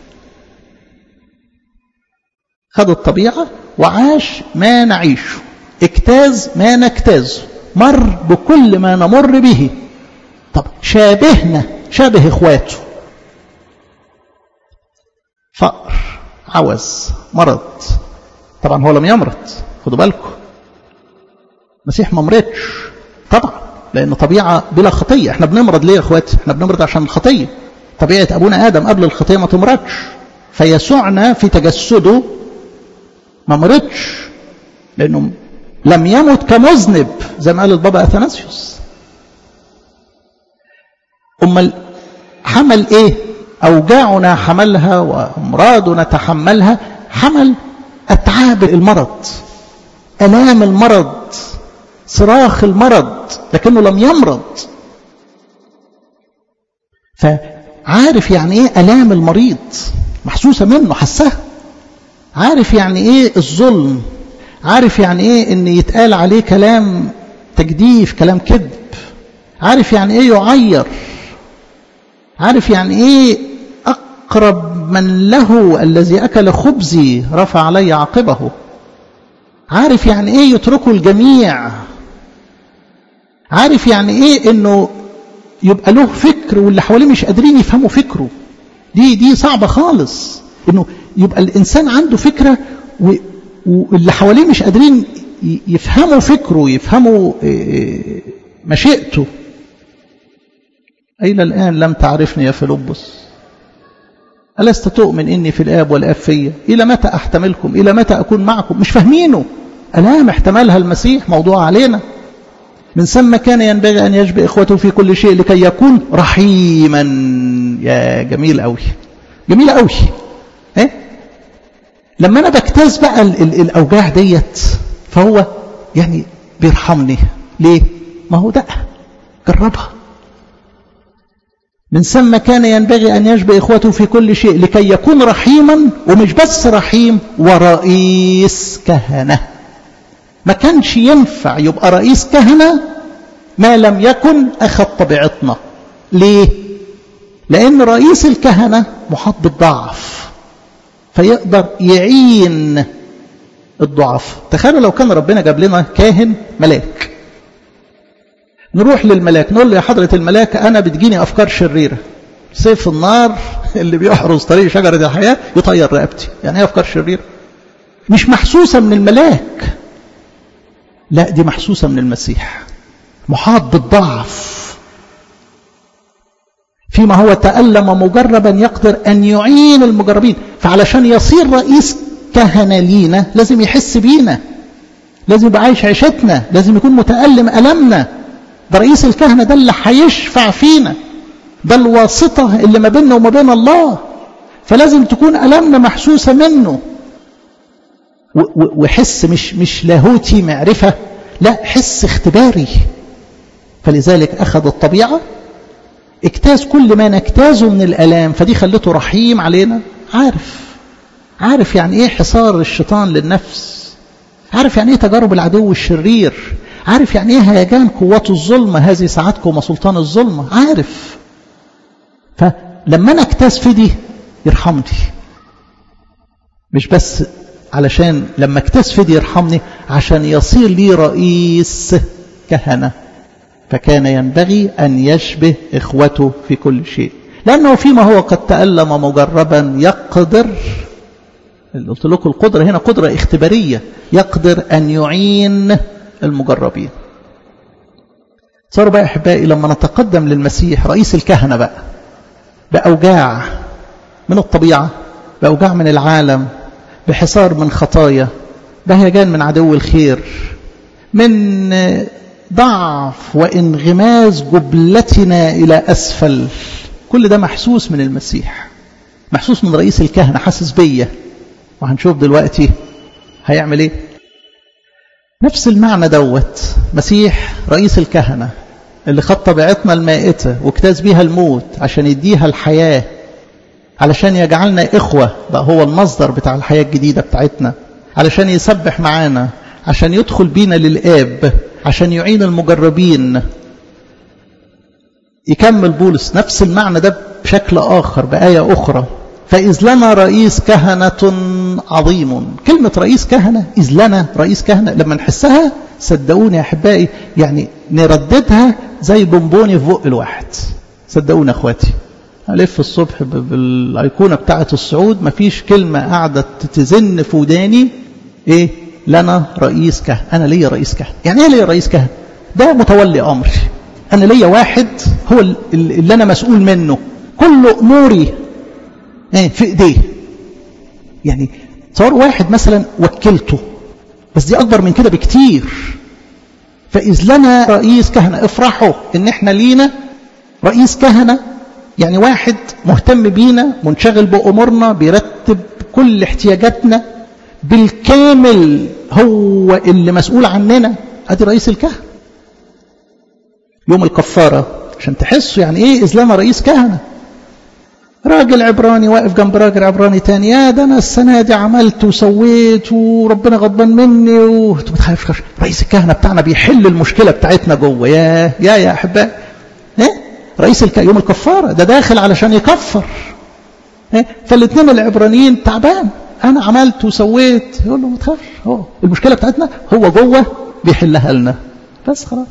خد الطبيعة وعاش ما نعيشه، اجتاز ما نجتازه، مر بكل ما نمر به. طب شابهنا، شابه إخواته. فقر، عوز، مرض. طبعا هو لم يمرض، خدوا بالكم. المسيح ما مرضش طبعا، لأن طبيعة بلا خطية. احنا بنمرض ليه يا اخواتي؟ احنا بنمرض عشان الخطية. طبيعة أبونا آدم قبل الخطية ما تمرضش، فيسوعنا في تجسده ما مرضش، لأنه لم يمت كمذنب زي ما قال البابا أثناسيوس. أمال حمل إيه؟ أوجاعنا حملها وأمراضنا تحملها. حمل أتعاب المرض، ألام المرض، صراخ المرض، لكنه لم يمرض. فعارف يعني إيه ألام المريض، محسوسة منه، حسها. عارف يعني إيه الظلم، عارف يعني إيه إن يتقال عليه كلام تجديف، كلام كذب. عارف يعني إيه يعير، عارف يعني إيه أقرب من له الذي أكل خبزي رفع علي عقبه. عارف يعني إيه يتركه الجميع. عارف يعني إيه إنه يبقى له فكر واللي حواليه مش قادرين يفهموا فكره. دي دي صعبة خالص، إنه يبقى الإنسان عنده فكرة واللي حواليه مش قادرين يفهموا فكره، يفهموا مشيئته. إلى الآن لم تعرفني يا فيلبس، ألست تؤمن إني في الآب والآب فيا؟ إلى متى أحتملكم؟ إلى متى أكون معكم؟ مش فاهمينه. ألام احتملها المسيح موضوع علينا. من ثم كان ينبغي أن يشبه إخوته في كل شيء لكي يكون رحيما. يا جميل قوي، جميل قوي. إيه؟ لما أنا بجتاز بقى ال ال الأوجاع ديت، فهو يعني بيرحمني. ليه؟ ما هو ده جربها. من ثم كان ينبغي أن يشبه إخوته في كل شيء لكي يكون رحيما، ومش بس رحيم، ورئيس كهنة. ما كانش ينفع يبقى رئيس كهنة ما لم يكن أخذ طبيعتنا. ليه؟ لأن رئيس الكهنة محاط بالضعف، فيقدر يعين الضعف. تخيلوا لو كان ربنا جاب لنا كاهن ملاك، نروح للملاك نقول له يا حضرة الملاك أنا بتجيني أفكار شريرة، سيف النار اللي بيحرز طريق شجرة الحياة يطير رقبتي. يعني ايه أفكار شريرة؟ مش محسوسة من الملاك، لا دي محسوسة من المسيح، محاط بالضعف. فيما هو تألم مجربا يقدر أن يعين المجربين. فعلشان يصير رئيس كهنة لينا لازم يحس بينا، لازم يبقى عايش عيشتنا، لازم يكون متألم ألمنا. ده رئيس الكهنة، ده اللي هيشفع فينا، ده الواسطة اللي ما بيننا وما بين الله. فلازم تكون ألمنا محسوسة منه، وحس مش مش لاهوتي معرفة، لا حس اختباري. فلذلك أخذ الطبيعة، اجتاز كل ما نجتازه من الألام، فدي خلته رحيم علينا. عارف عارف يعني ايه حصار الشيطان للنفس، عارف يعني ايه تجارب العدو الشرير، عارف يعني ايه هيجان قوات الظلمة، هذه ساعتكم وسلطان الظلمة. عارف. فلما انا اجتاز في دي يرحمني، مش بس علشان لما اجتاز في دي يرحمني، عشان يصير لي رئيس كهنة. فكان ينبغي أن يشبه إخوته في كل شيء، لأنه فيما هو قد تألم مجربا يقدر، قلت لكم القدرة هنا قدرة اختبارية، يقدر أن يعين المجربين. صاروا بقى أحبائي لما نتقدم للمسيح رئيس الكهنة بقى بأوجاع من الطبيعة، بأوجاع من العالم، بحصار من خطايا، بهجان من عدو الخير، من ضعف وانغماز جبلتنا إلى أسفل. كل ده محسوس من المسيح، محسوس من رئيس الكهنة، حاسس بيا. وهنشوف دلوقتي هيعمل ايه. نفس المعنى دوت مسيح رئيس الكهنة اللي خد طبيعتنا المائتة واجتاز بيها الموت عشان يديها الحياة، علشان يجعلنا إخوة، بقى هو المصدر بتاع الحياة الجديدة بتاعتنا، علشان يسبح معانا، عشان يدخل بينا للآب، عشان يعين المجربين. يكمل بولس نفس المعنى ده بشكل آخر بآية أخرى، فإذ لنا رئيس كهنة عظيم. كلمة رئيس كهنة، إذ لنا رئيس كهنة، لما نحسها صدقوني يا أحبائي يعني نرددها زي بونبوني في بق الواحد. صدقوني أخواتي، ألف الصبح بالأيقونة بتاعة الصعود مفيش كلمة قاعدة تزن في وداني إيه لنا رئيس كهنة. أنا ليا رئيس كهنة. يعني إيه ليا رئيس كهنة؟ ده متولي أمري. أنا ليا واحد هو اللي أنا مسؤول منه، كل أموري في إيديه. يعني صار واحد مثلا وكلته، بس دي أكبر من كده بكتير. فإذ لنا رئيس كهنة، افرحوا إن إحنا لينا رئيس كهنة، يعني واحد مهتم بينا، منشغل بأمورنا، بيرتب كل احتياجاتنا بالكامل، هو اللي مسؤول عننا. أدي رئيس الكهنة. يوم الكفارة عشان تحسوا يعني إيه إذ لنا رئيس كهنة. راجل عبراني واقف جنب راجل عبراني تاني، يا ده أنا السنة دي عملت وسويت وربنا غضبان مني، وانتوا ما تخافوش رئيس الكهنة بتاعنا بيحل المشكلة بتاعتنا جوه. يا يا يا أحبائي، إيه رئيس الك... يوم الكفارة ده داخل علشان يكفر. إيه؟ فالاثنين العبرانيين تعبان، أنا عملت وسويت، يقول له ما تخافش، هو المشكلة بتاعتنا هو جوه بيحلها لنا بس خلاص.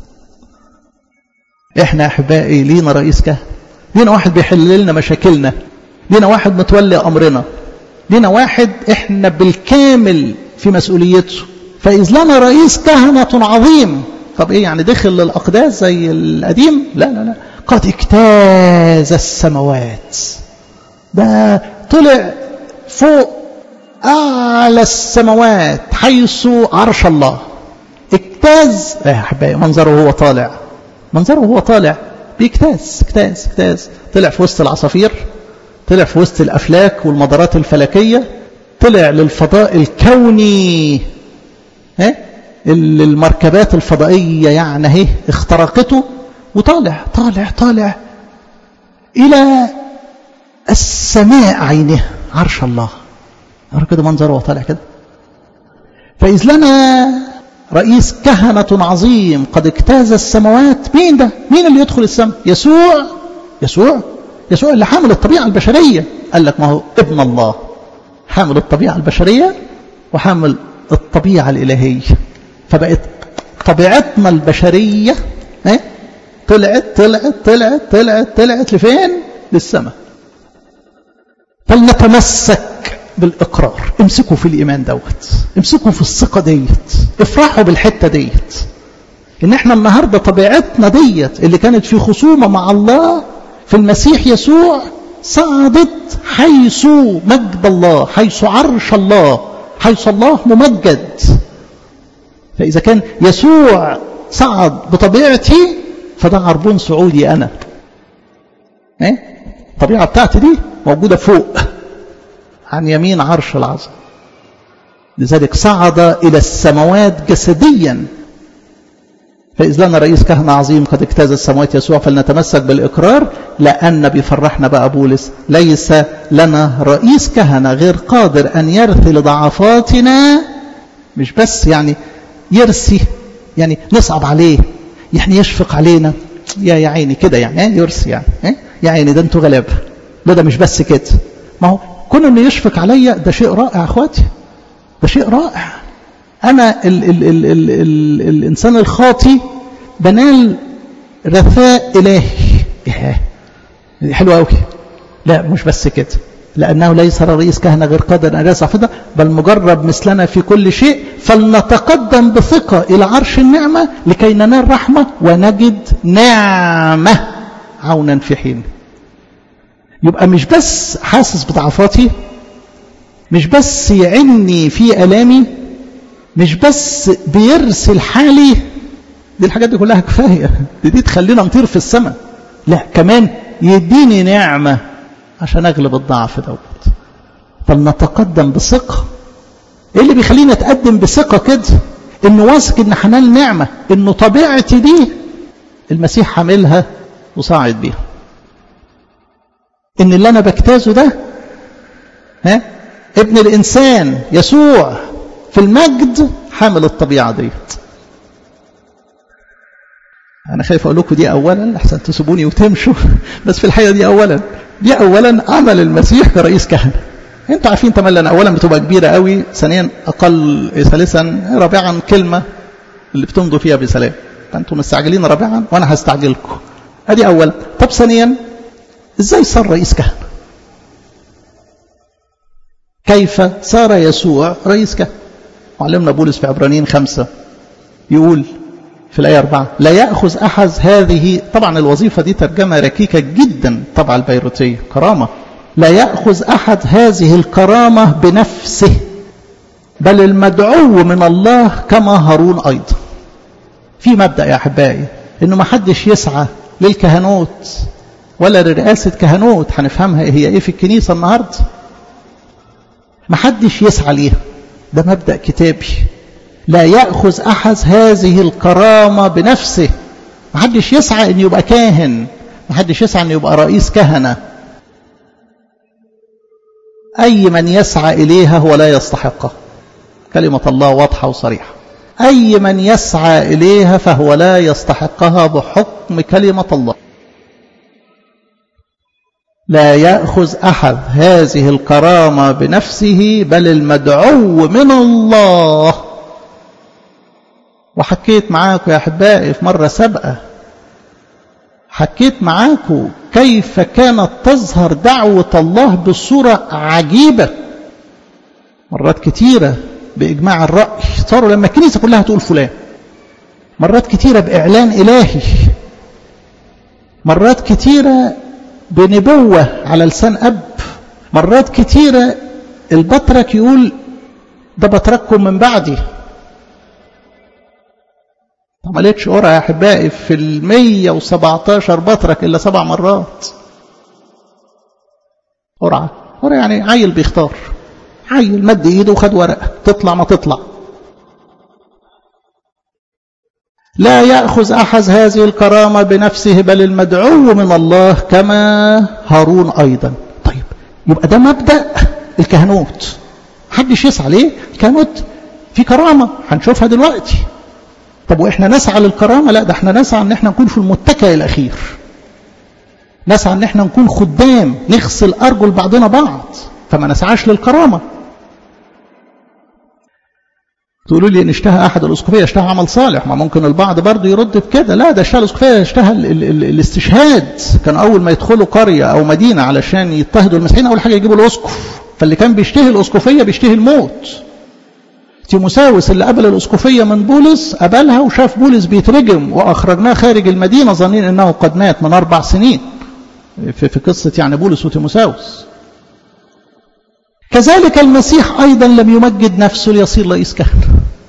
إحنا يا أحبائي لينا رئيس كهنة، لينا واحد بيحل لنا مشاكلنا، لينا واحد متولي أمرنا، لينا واحد إحنا بالكامل في مسؤوليته. فإذ لنا رئيس كهنة عظيم. طب إيه يعني دخل للأقداس زي القديم؟ لا لا لا، قد اجتاز السماوات. ده طلع فوق أعلى السماوات حيث عرش الله. اجتاز يا أحبائي، منظره وهو طالع، منظره وهو طالع بيجتاز اجتاز اجتاز. طلع في وسط العصافير، طلع في وسط الأفلاك والمدارات الفلكية، طلع للفضاء الكوني، ها المركبات الفضائية يعني اهي اخترقته، وطالع طالع طالع إلى السماء عينه عرش الله. أرى كده منظره وهو طالع كده. فإذ لنا رئيس كهنة عظيم قد اجتاز السماوات. مين ده؟ مين اللي يدخل السماء؟ يسوع. يسوع يسوع اللي حامل الطبيعة البشرية. قال لك ما هو ابن الله، حامل الطبيعة البشرية وحامل الطبيعة الإلهية. فبقت طبيعتنا البشرية اه؟ طلعت طلعت طلعت طلعت طلعت لفين؟ للسماء. فلنتمسك بالإقرار. امسكوا في الإيمان دوت، امسكوا في الثقة ديت، افرحوا بالحتة ديت، إن احنا النهاردة طبيعتنا ديت اللي كانت في خصومة مع الله في المسيح يسوع صعدت حيث مجد الله، حيث عرش الله، حيث الله ممجد. فإذا كان يسوع صعد بطبيعتي فده عربون صعودي أنا. ايه الطبيعة بتاعتي دي موجودة فوق عن يمين عرش العظيم. لذلك صعد إلى السماوات جسديا. فإذ لنا رئيس كهنة عظيم قد اجتاز السماوات يسوع فلنتمسك بالإقرار. لأن بيفرحنا بقى بولس ليس لنا رئيس كهنة غير قادر أن يرثي لضعفاتنا. مش بس يعني يرثي يعني نصعب عليه، يعني يشفق علينا، يا يا عيني كده يعني يرثي يعني يا عيني ده انتوا غلابة. لا ده مش بس كده، ما هو كون انه يشفق عليا ده شيء رائع اخواتي، ده شيء رائع. انا ال ال ال ال ال الانسان الخاطي بنال رثاء الهي. حلو قوي. لا مش بس كده، لانه ليس رئيس كهنة غير قادر ان يرثي فضة، بل مجرب مثلنا في كل شيء. فلنتقدم بثقة الى عرش النعمة لكي ننال رحمة ونجد نعمة عونا في حين. يبقى مش بس حاسس بضعفاتي، مش بس يعني في ألامي، مش بس بيرسل حالي، دي الحاجات دي كلها كفاية، دي, دي تخلينا نطير في السماء. لا كمان يديني نعمة عشان أغلب الضعف دوت. فلنتقدم بثقة. ايه اللي بيخلينا نتقدم بثقة كده؟ انه واثق ان حنان نعمة، انه طبيعتي دي المسيح حاملها وصاعد بيها، ان اللي انا بجتازه ده ها ابن الانسان يسوع في المجد حامل الطبيعة ديت. انا خايف اقول لكم دي اولا احسن تسيبوني وتمشوا، بس في الحقيقة دي اولا دي اولا عمل المسيح كرئيس كهنة. انتوا عارفين تماما اولا بتبقى كبيرة قوي، ثانيا اقل، ثالثا رابعا كلمة اللي بتمضوا فيها بسلام، فانتم مستعجلين رابعا وانا هستعجلكم. ادي اولا. طب ثانيا ازاي صار رئيس كهنة؟ كيف صار يسوع رئيس كهنة؟ معلمنا بولس في عبرانيين خمسة يقول في الآية أربعة: لا يأخذ أحد هذه، طبعا الوظيفة دي ترجمة ركيكة جدا طبعا البيروتية، كرامة. لا يأخذ أحد هذه الكرامة بنفسه، بل المدعو من الله كما هارون أيضا. في مبدأ يا أحبائي إنه ما حدش يسعى للكهنوت ولا لرئاسة كهنوت، هنفهمها هي إيه في الكنيسة النهاردة. ما حدش يسعى ليها، ده مبدأ كتابي. لا يأخذ أحد هذه الكرامة بنفسه، ما حدش يسعى أن يبقى كاهن، ما حدش يسعى أن يبقى رئيس كهنة. أي من يسعى إليها هو لا يستحقها. كلمة الله واضحة وصريحة. أي من يسعى إليها فهو لا يستحقها بحكم كلمة الله. لا يأخذ أحد هذه الكرامة بنفسه، بل المدعو من الله. وحكيت معاكم يا أحبائي في مرة سابقة، حكيت معاكم كيف كانت تظهر دعوة الله بصورة عجيبة مرات كتيرة بإجماع الرأي، صاروا لما الكنيسة كلها تقول فلان، مرات كتيرة بإعلان إلهي، مرات كتيرة بنبوة على لسان أب، مرات كتيرة البطرك يقول ده بطرككم من بعدي. ما لقيتش قرعة يا أحبائي في المية وسبعتاشر بطرك إلا سبع مرات. قرعة قرعة يعني عيل بيختار، عيل مد إيده وخد ورقة، تطلع ما تطلع. لا يأخذ أحد هذه الكرامة بنفسه، بل المدعو من الله كما هارون أيضا. طيب يبقى ده مبدأ الكهنوت، محدش يسعى ليه. الكهنوت في كرامة هنشوفها دلوقتي. طب وإحنا نسعى للكرامة؟ لا، ده إحنا نسعى إن إحنا نكون في المتكئ الأخير، نسعى إن إحنا نكون خدام، نغسل أرجل بعضنا بعض، فما نسعاش للكرامة. تقولوا لي ان اشتهى احد الاسقفيه اشتهى عمل صالح، ما ممكن البعض برضه يرد بكده. لا، ده اشتهى الاسقفيه اشتهى ال ال ال الاستشهاد. كان اول ما يدخلوا قريه او مدينه علشان يضطهدوا المسيحيين اول حاجه يجيبوا الاسقف، فاللي كان بيشتهي الاسقفيه بيشتهي الموت. تيموساوس اللي قبل الاسقفيه من بولس قبلها وشاف بولس بيترجم واخرجناه خارج المدينه ظنين انه قد مات من اربع سنين، في, في قصه يعني بولس وتيموساوس. كذلك المسيح أيضا لم يمجد نفسه ليصير رئيس كهنة.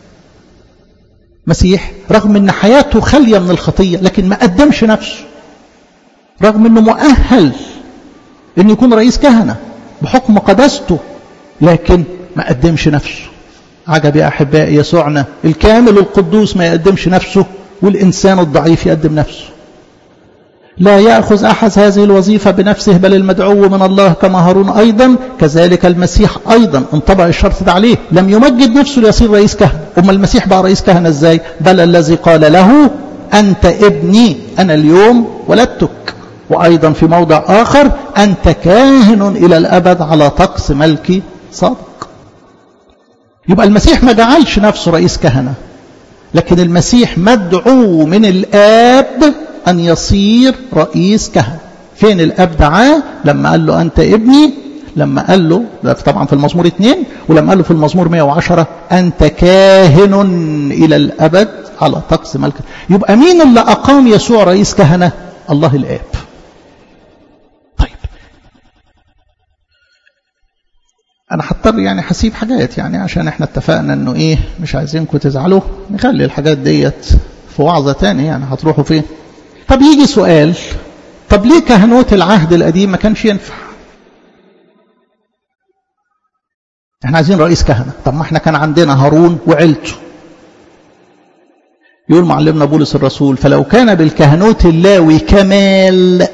مسيح رغم أن حياته خالية من الخطية لكن ما قدمش نفسه، رغم أنه مؤهل أن يكون رئيس كهنة بحكم قداسته، لكن ما قدمش نفسه. عجب يا أحبائي، يسوعنا الكامل القدوس ما يقدمش نفسه، والإنسان الضعيف يقدم نفسه. لا يأخذ أحد هذه الوظيفة بنفسه، بل المدعو من الله كما هارون أيضا. كذلك المسيح أيضا انطبق الشرط ده عليه، لم يمجد نفسه ليصير رئيس كهنة. أما المسيح بقى رئيس كهنة إزاي؟ بل الذي قال له أنت ابني أنا اليوم ولدتك. وأيضا في موضع آخر أنت كاهن إلى الأبد على طقس ملكي صادق. يبقى المسيح ما جعلش نفسه رئيس كهنة، لكن المسيح مدعو من الآب أن يصير رئيس كهنة. فين الأب دعاه؟ لما قال له أنت ابني، لما قال له طبعا في المزمور اثنين، ولما قال له في المزمور مئة وعشرة أنت كاهن إلى الأبد على طقس ملك. يبقى مين اللي أقام يسوع رئيس كهنة؟ الله الآب. طيب أنا هضطر يعني هسيب حاجات يعني عشان احنا اتفقنا أنه إيه مش عايزينكم تزعلوا، نخلي الحاجات ديت في وعظة تاني يعني هتروحوا فين. طب يجي سؤال، طب ليه كهنوت العهد القديم ما كانش ينفع؟ احنا عايزين رئيس كهنة، طب ما احنا كان عندنا هارون وعيلته، يقول معلمنا بولس الرسول فلو كان بالكهنوت اللاوي كمال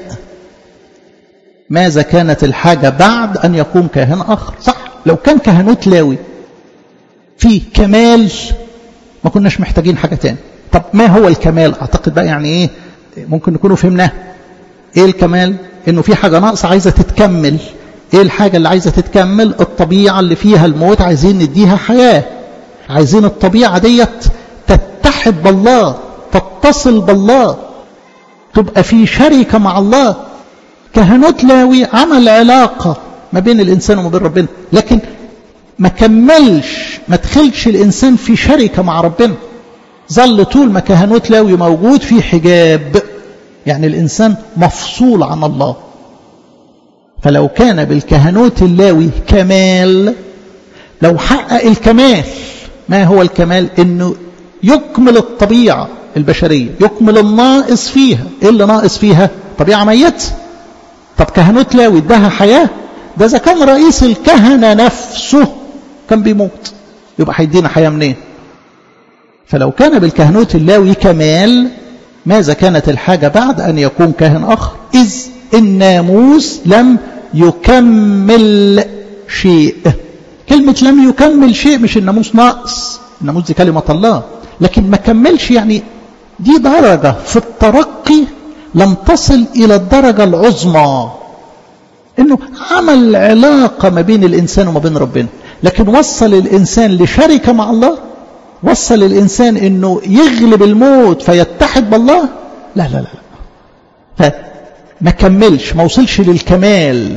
ماذا كانت الحاجة بعد أن يقوم كاهن آخر؟ صح، لو كان كهنوت لاوي في كمال ما كناش محتاجين حاجة تاني. طب ما هو الكمال؟ أعتقد بقى يعني إيه ممكن نكونوا فهمناه. إيه الكمال؟ إنه في حاجة ناقصة عايزة تتكمل. إيه الحاجة اللي عايزة تتكمل؟ الطبيعة اللي فيها الموت عايزين نديها حياة، عايزين الطبيعة ديت تتحد بالله، تتصل بالله، تبقى في شركة مع الله. كهنوت لاوي عمل علاقة ما بين الإنسان وما بين ربنا، لكن ما كملش، ما دخلش الإنسان في شركة مع ربنا. ظل طول ما كهنوت لاوي موجود في حجاب، يعني الإنسان مفصول عن الله. فلو كان بالكهنوت اللاوي كمال، لو حقق الكمال، ما هو الكمال؟ إنه يكمل الطبيعة البشرية، يكمل الناقص فيها. إيه اللي ناقص فيها؟ طبيعة ميت. طب كهنوت لاوي اداها حياة؟ ده إذا كان رئيس الكهنة نفسه كان بيموت، يبقى هيدينا حياة منين؟ فلو كان بالكهنوت اللاوي كمال ماذا كانت الحاجة بعد أن يكون كاهن آخر؟ إذ الناموس لم يكمل شيء. كلمة لم يكمل شيء مش الناموس ناقص، الناموس دي كلمة الله، لكن ما كملش يعني دي درجة في الترقي لم تصل إلى الدرجة العظمى، إنه عمل علاقة ما بين الإنسان وما بين ربنا، لكن وصل الإنسان لشركة مع الله، وصل الإنسان إنه يغلب الموت فيتحد بالله. لا لا لا لا، فما كملش، ما وصلش للكمال.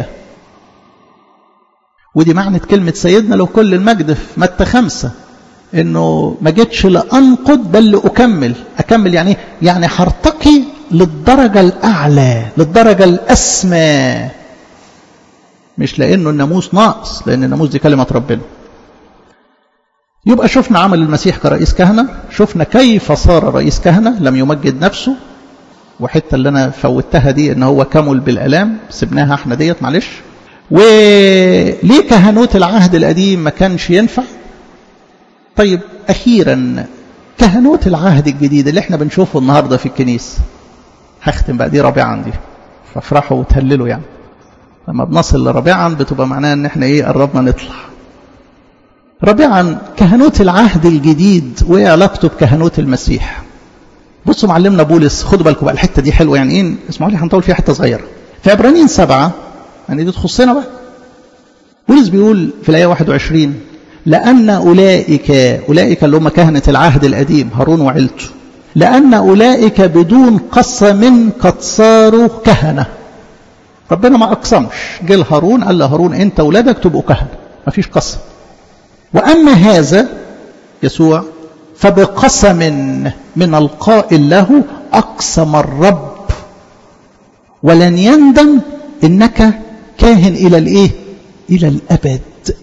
ودي معنى كلمة سيدنا لو كل المجد في متى خمسة، إنه ما جتش لأنقض بل لأكمل. أكمل يعني يعني هرتقي للدرجة الأعلى، للدرجة الأسمى، مش لأنه الناموس ناقص، لأن الناموس دي كلمة ربنا. يبقى شفنا عمل المسيح كرئيس كهنة، شفنا كيف صار رئيس كهنة، لم يمجد نفسه. وحتى اللي أنا فوتها دي إن هو كمل بالآلام، سبناها احنا ديت معلش. وليه كهنوت العهد القديم ما كانش ينفع؟ طيب أخيرا كهنوت العهد الجديد اللي احنا بنشوفه النهاردة في الكنيسة. هختم بقى دي رابعا دي، فافرحوا وتهللوا. يعني لما بنصل لرابعا بتبقى معناها ان احنا ايه قربنا نطلع. رابعا كهنوت العهد الجديد وايه علاقته بكهنوت المسيح. بصوا معلمنا بولس، خدوا بالكم بقى الحته دي حلوه، يعني ايه اسمعوا لي هنطول فيها حته صغيره. في عبرانيين سبعة، يعني دي تخصنا بقى. بولس بيقول في الايه واحد وعشرين لأن أولئك أولئك اللي هم كهنة العهد القديم هارون وعيلته، لأن أولئك بدون قسم قد صاروا كهنة. ربنا ما أقسمش، جه هارون قال له هارون أنت أولادك تبقوا كهنة، ما فيش قسم. وأما هذا يسوع فبقسم من القائل له أقسم الرب ولن يندم إنك كاهن إلى الإيه؟ إلى الأبد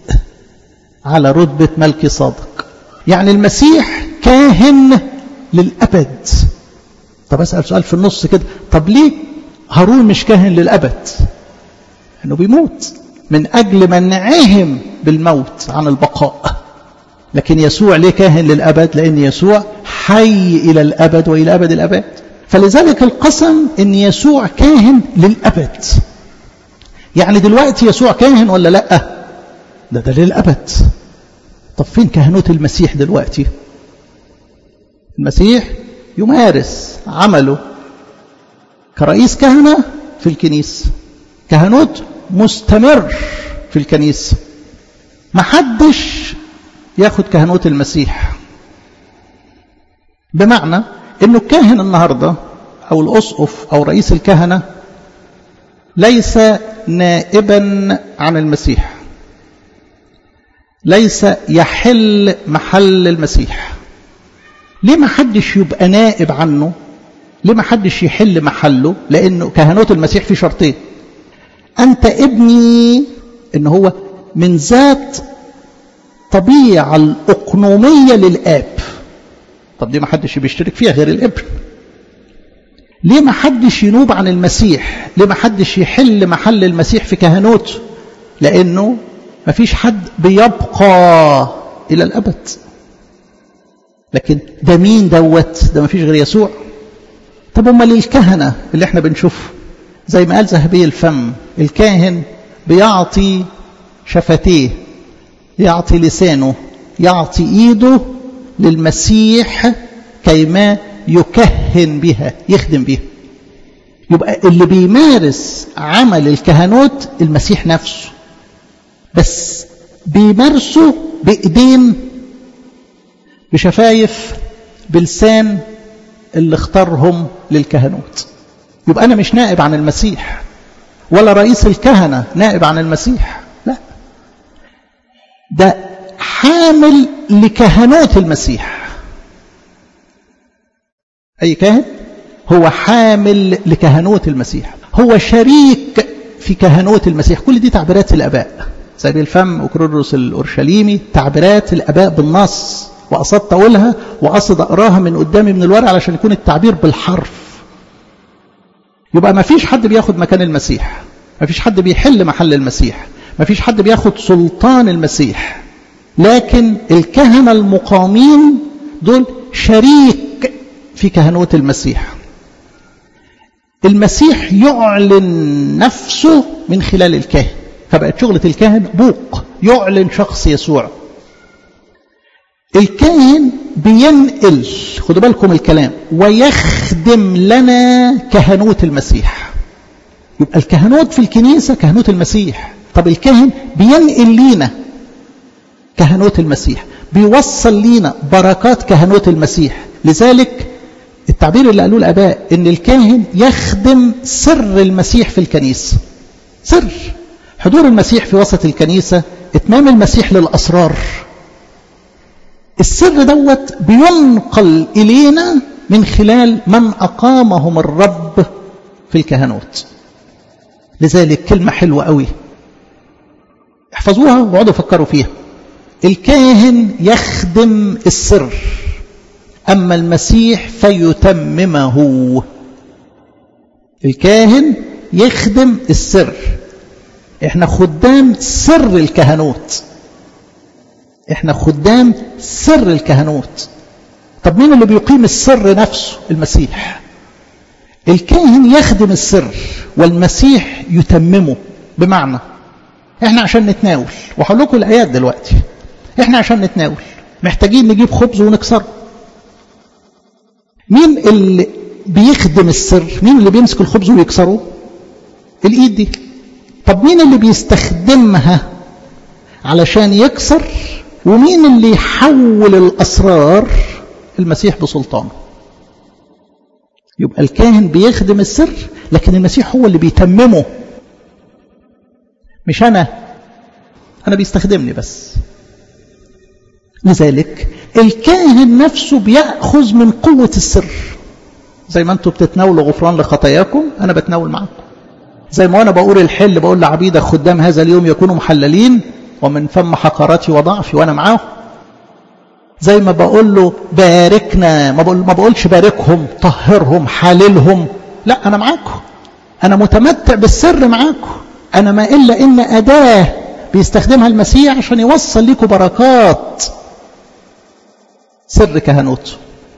على رتبة ملكي صادق. يعني المسيح كاهن للأبد. طب أسأل سؤال في النص كده، طب ليه هارون مش كاهن للأبد؟ إنه بيموت من أجل منعهم بالموت عن البقاء. لكن يسوع ليه كاهن للأبد؟ لأن يسوع حي إلى الأبد وإلى أبد الأبد. فلذلك القسم إن يسوع كاهن للأبد. يعني دلوقتي يسوع كاهن ولا لأ؟ ده ده للأبد. طب فين كهنوت المسيح دلوقتي؟ المسيح يمارس عمله كرئيس كهنة في الكنيسة، كهنوت مستمر في الكنيسة. محدش ياخد كهنوت المسيح، بمعنى انه الكاهن النهاردة او الأسقف او رئيس الكهنة ليس نائبا عن المسيح، ليس يحل محل المسيح. ليه ما حدش يبقى نائب عنه؟ ليه ما حدش يحل محله؟ لأنه كهنوت المسيح في شرطين. أنت ابني، إن هو من ذات طبيعة الأقنومية للآب. طب دي ما حدش بيشترك فيها غير الابن. ليه ما حدش ينوب عن المسيح؟ ليه ما حدش يحل محل المسيح في كهنوته؟ لأنه ما فيش حد بيبقى إلى الأبد. لكن ده مين دوت؟ ده ما فيش غير يسوع. طب امال الكهنة اللي احنا بنشوفه زي ما قال ذهبي الفم، الكاهن بيعطي شفتيه، يعطي لسانه، يعطي ايده للمسيح كيما يكهن بها، يخدم بها. يبقى اللي بيمارس عمل الكهنوت المسيح نفسه، بس بيمارسه بإيدين، بشفايف، بلسان اللي اختارهم للكهنوت. يبقى أنا مش نائب عن المسيح، ولا رئيس الكهنة نائب عن المسيح، لا، ده حامل لكهنوت المسيح. أي كاهن هو حامل لكهنوت المسيح، هو شريك في كهنوت المسيح. كل دي تعبيرات الآباء، زي الفم وكرولوس الأورشليمي، تعبيرات الآباء بالنص، وقصدت أقولها وقصد أقراها من قدامي من الورق علشان يكون التعبير بالحرف. يبقى ما فيش حد بياخد مكان المسيح، ما فيش حد بيحل محل المسيح، ما فيش حد بياخد سلطان المسيح، لكن الكهنة المقامين دول شريك في كهنوت المسيح. المسيح يعلن نفسه من خلال الكاهن، فبقت شغلة الكاهن بوق يعلن شخص يسوع. الكاهن بينقل، خدوا بالكم الكلام، ويخدم لنا كهنوت المسيح. يبقى الكهنوت في الكنيسة كهنوت المسيح. طب الكاهن بينقل لينا كهنوت المسيح، بيوصل لينا بركات كهنوت المسيح. لذلك التعبير اللي قالوه الآباء إن الكاهن يخدم سر المسيح في الكنيسة. سر حضور المسيح في وسط الكنيسة، إتمام المسيح للأسرار. السر دوت بينقل إلينا من خلال من أقامهم الرب في الكهنوت. لذلك كلمة حلوة قوي، احفظوها وقعدوا فكروا فيها. الكاهن يخدم السر، أما المسيح فيتممه. الكاهن يخدم السر، احنا خدام سر الكهنوت، احنا خدام سر الكهنوت. طب مين اللي بيقيم السر نفسه؟ المسيح. الكاهن يخدم السر والمسيح يتممه. بمعنى احنا عشان نتناول، وهقول لكم الآيات دلوقتي، احنا عشان نتناول محتاجين نجيب خبز ونكسره. مين اللي بيخدم السر؟ مين اللي بيمسك الخبز ويكسره؟ الايد دي. طب مين اللي بيستخدمها علشان يكسر؟ ومين اللي يحول الأسرار؟ المسيح بسلطانه. يبقى الكاهن بيخدم السر، لكن المسيح هو اللي بيتممه، مش أنا، أنا بيستخدمني بس. لذلك الكاهن نفسه بيأخذ من قوة السر. زي ما أنتم بتتناولوا غفران لخطاياكم، أنا بتناول معكم. زي ما أنا بقول الحل، بقول لعبيدة خدام هذا اليوم يكونوا محللين ومن فم حقاراتي وضعفي وأنا معاهم. زي ما بقول له باركنا، ما, بقول ما بقولش باركهم، طهرهم، حللهم، لا، أنا معاكم، أنا متمتع بالسر معاكم. أنا ما إلا إن أداة بيستخدمها المسيح عشان يوصل لكم بركات سر كهنوته.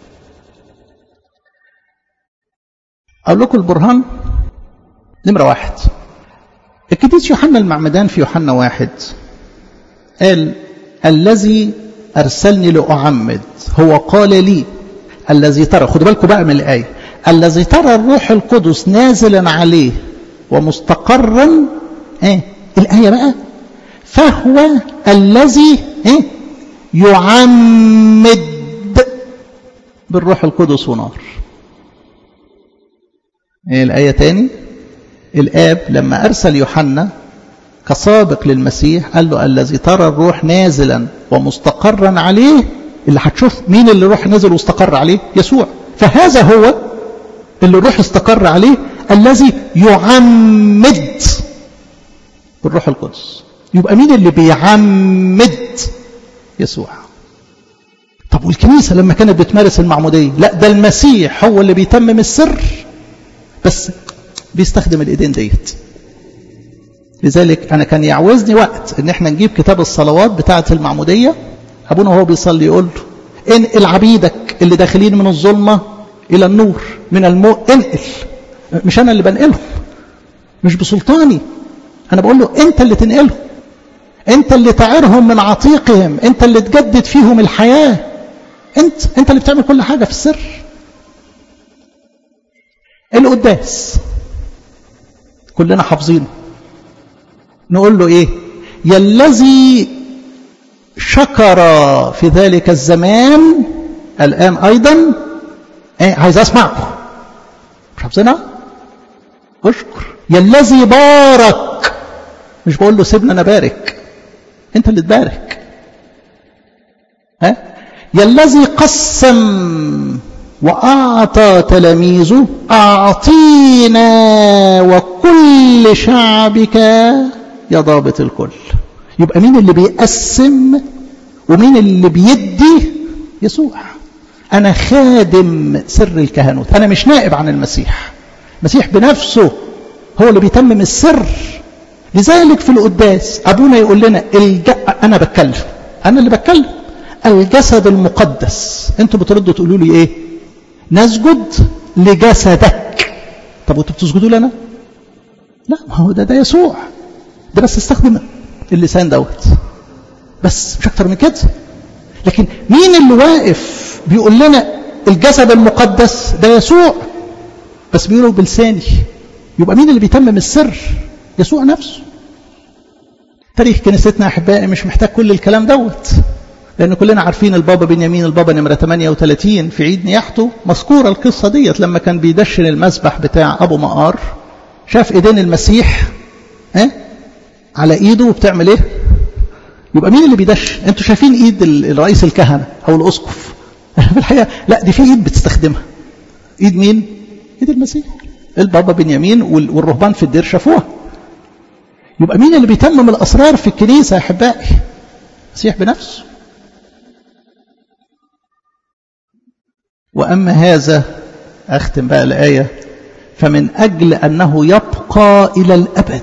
أقول لكم البرهان. نمرة واحد، القديس يوحنا المعمدان في يوحنا واحد قال: الذي أرسلني لأعمد هو قال لي الذي ترى، خدوا بالكم بقى من الآية، الذي ترى الروح القدس نازلا عليه ومستقرا، ايه الآية بقى، فهو الذي ايه يعمد بالروح القدس ونار. ايه الآية تاني؟ الآب لما أرسل يوحنا كسابق للمسيح قال له: الذي ترى الروح نازلا ومستقرا عليه. اللي هتشوف مين اللي الروح نزل واستقر عليه؟ يسوع. فهذا هو اللي الروح استقر عليه، الذي يعمد بالروح القدس. يبقى مين اللي بيعمد؟ يسوع. طب والكنيسة لما كانت بتمارس المعمودية؟ لا، ده المسيح هو اللي بيتمم السر، بس بيستخدم الايدين ديت. لذلك انا كان يعوزني وقت ان احنا نجيب كتاب الصلوات بتاعه المعموديه. ابونا وهو بيصلي يقول له: انقل عبيدك اللي داخلين من الظلمة إلى النور، من الموت انقل. مش أنا اللي بنقلهم، مش بسلطاني، أنا بقول له أنت اللي تنقلهم، أنت اللي تعيرهم من عتيقهم، أنت اللي تجدد فيهم الحياة، أنت أنت اللي بتعمل كل حاجة في السر. القداس كلنا حافظينه، نقول له إيه؟ يا الذي شكر في ذلك الزمان الآن أيضا إيه؟ عايز أسمعه، مش حافظينها؟ أشكر. يا الذي بارك، مش بقول له سيبنا نبارك، أنت اللي تبارك. ها؟ يا الذي قسم وأعطى تلاميذه أعطينا وكل شعبك يا ضابط الكل. يبقى مين اللي بيقسم ومين اللي بيدي؟ يسوع. أنا خادم سر الكهنوت، أنا مش نائب عن المسيح، المسيح بنفسه هو اللي بيتمم السر. لذلك في القداس أبونا يقول لنا الج... أنا بتكلم، أنا اللي بتكلم، الجسد المقدس. أنتوا بتردوا تقولوا لي إيه؟ نسجد لجسدك. طب وأنتوا بتسجدوا لنا؟ لا، ما هو ده ده يسوع، ده بس استخدم اللسان دوت بس، مش أكتر من كده. لكن مين اللي واقف بيقول لنا الجسد المقدس؟ ده يسوع، بس بيقولوا بلساني. يبقى مين اللي بيتمم السر؟ يسوع نفسه. تاريخ كنيستنا أحبائي مش محتاج كل الكلام دوت، لأن كلنا عارفين البابا بنيامين البابا نمرة ثمانية وثلاثين في عيد نياحته مذكورة القصة ديت، لما كان بيدشن المسبح بتاع أبو مقار شاف إيدين المسيح ها على إيده وبتعمل إيه؟ يبقى مين اللي بيدشن؟ أنتوا شايفين إيد الرئيس الكهنة أو الأسقف، في الحقيقة لا، دي في إيد بتستخدمها. إيد مين؟ إيد المسيح. البابا بنيامين والرهبان في الدير شافوها. يبقى مين اللي بيتمم الأسرار في الكنيسة يا أحبائي؟ المسيح بنفسه. وأما هذا، أختم بقى الآية، فمن أجل أنه يبقى إلى الأبد.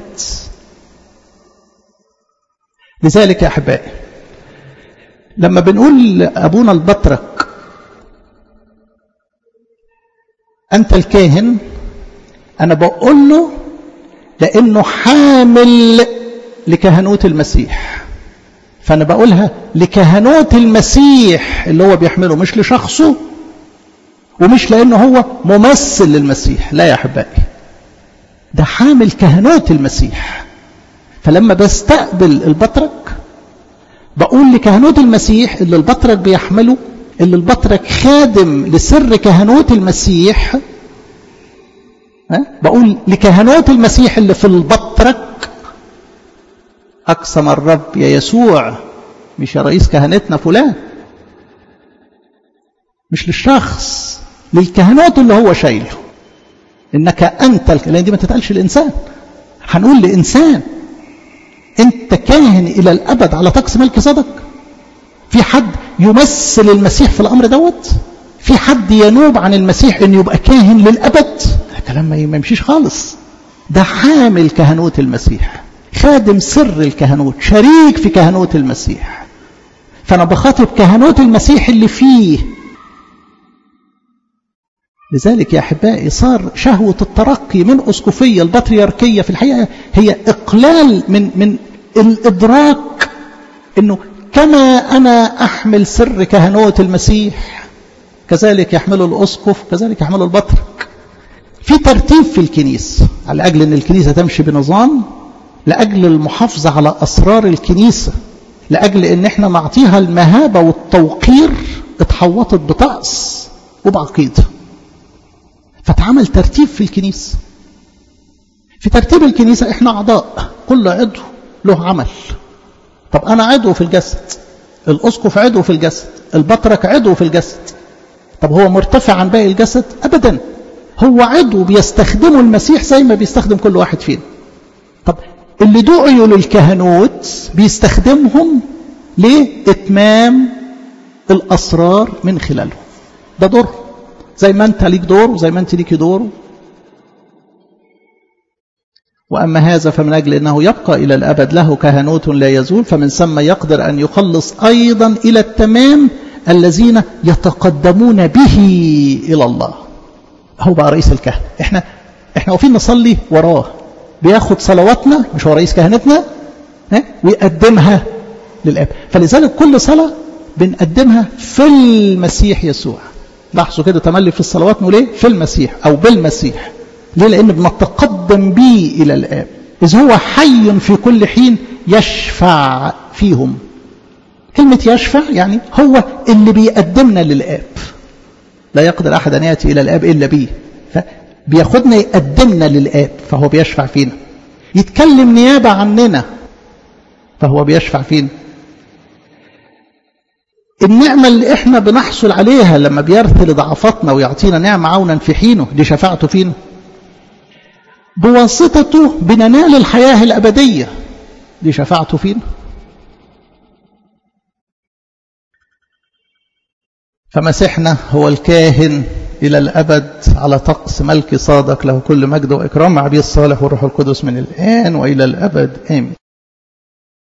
لذلك يا أحبائي لما بنقول أبونا البطرك أنت الكاهن، أنا بقول له لأنه حامل لكهنوت المسيح، فأنا بقولها لكهنوت المسيح اللي هو بيحمله، مش لشخصه ومش لأنه هو ممثل للمسيح، لا يا أحبائي، ده حامل كهنوت المسيح. فلما بستقبل البطرك بقول لكهنوت المسيح اللي البطرك بيحمله، اللي البطرك خادم لسر كهنوت المسيح، بقول لكهنوت المسيح اللي في البطرك أقسم الرب يا يسوع، مش يا رئيس كهنتنا فلان، مش للشخص، للكهنوت اللي هو شايله، إنك أنت الك... لأن دي ما تتقالش الإنسان، هنقول لإنسان أنت كاهن إلى الأبد على طقس ملك صدق. في حد يمثل المسيح في الأمر دوت؟ في حد ينوب عن المسيح أن يبقى كاهن للأبد؟ الكلام ما يمشيش خالص. ده حامل كهنوت المسيح، خادم سر الكهنوت، شريك في كهنوت المسيح. فأنا بخاطب كهنوت المسيح اللي فيه. لذلك يا أحبائي صار شهوة الترقي من أسقفية البطريركية في الحقيقة هي إقلال من من الإدراك أنه كما أنا أحمل سر كهنوت المسيح كذلك يحمله الأسقف، كذلك يحمله البطرك. في ترتيب في الكنيسة على أجل أن الكنيسة تمشي بنظام، لأجل المحافظة على أسرار الكنيسة، لأجل أن احنا نعطيها المهابة والتوقير، اتحوطت بطقس وبعقيدة. فتعمل ترتيب في الكنيسة. في ترتيب الكنيسة احنا أعضاء، كل عضو له عمل. طب أنا عضو في الجسد، الأسقف عضو في الجسد، البطرك عضو في الجسد. طب هو مرتفع عن باقي الجسد؟ أبدا، هو عضو بيستخدمه المسيح زي ما بيستخدم كل واحد فينا. طب اللي دعوا للكهنوت بيستخدمهم لإتمام الأسرار من خلالهم، ده دور، زي ما أنت ليك دور وزي ما أنت ليك دور. وأما هذا فمن أجل أنه يبقى إلى الأبد له كهنوت لا يزول، فمن ثم يقدر أن يخلص أيضا إلى التمام الذين يتقدمون به إلى الله. هو بقى رئيس الكهنة. احنا احنا واقفين نصلي وراه، بياخد صلواتنا، مش هو رئيس كهنتنا، ويقدمها للآب. فلذلك كل صلاة بنقدمها في المسيح يسوع. لاحظوا كده تملي في الصلوات نقول ايه؟ في المسيح او بالمسيح. ليه؟ لان بنتقدم به الى الآب، اذ هو حي في كل حين يشفع فيهم. كلمة يشفع يعني هو اللي بيقدمنا للآب. لا يقدر احد ان ياتي الى الآب الا به، فبياخدنا يقدمنا للآب، فهو بيشفع فينا. يتكلم نيابة عننا، فهو بيشفع فينا. النعمة اللي احنا بنحصل عليها لما بيرثي لضعفاتنا ويعطينا نعمة عونا في حينه، دي شفاعته فينا. بواسطته بننال الحياة الأبدية، دي شفاعته فينا. فمسيحنا هو الكاهن إلى الأبد على طقس ملك صادق، له كل مجد وإكرام مع أبيه الصالح والروح القدس من الآن وإلى الأبد آمين.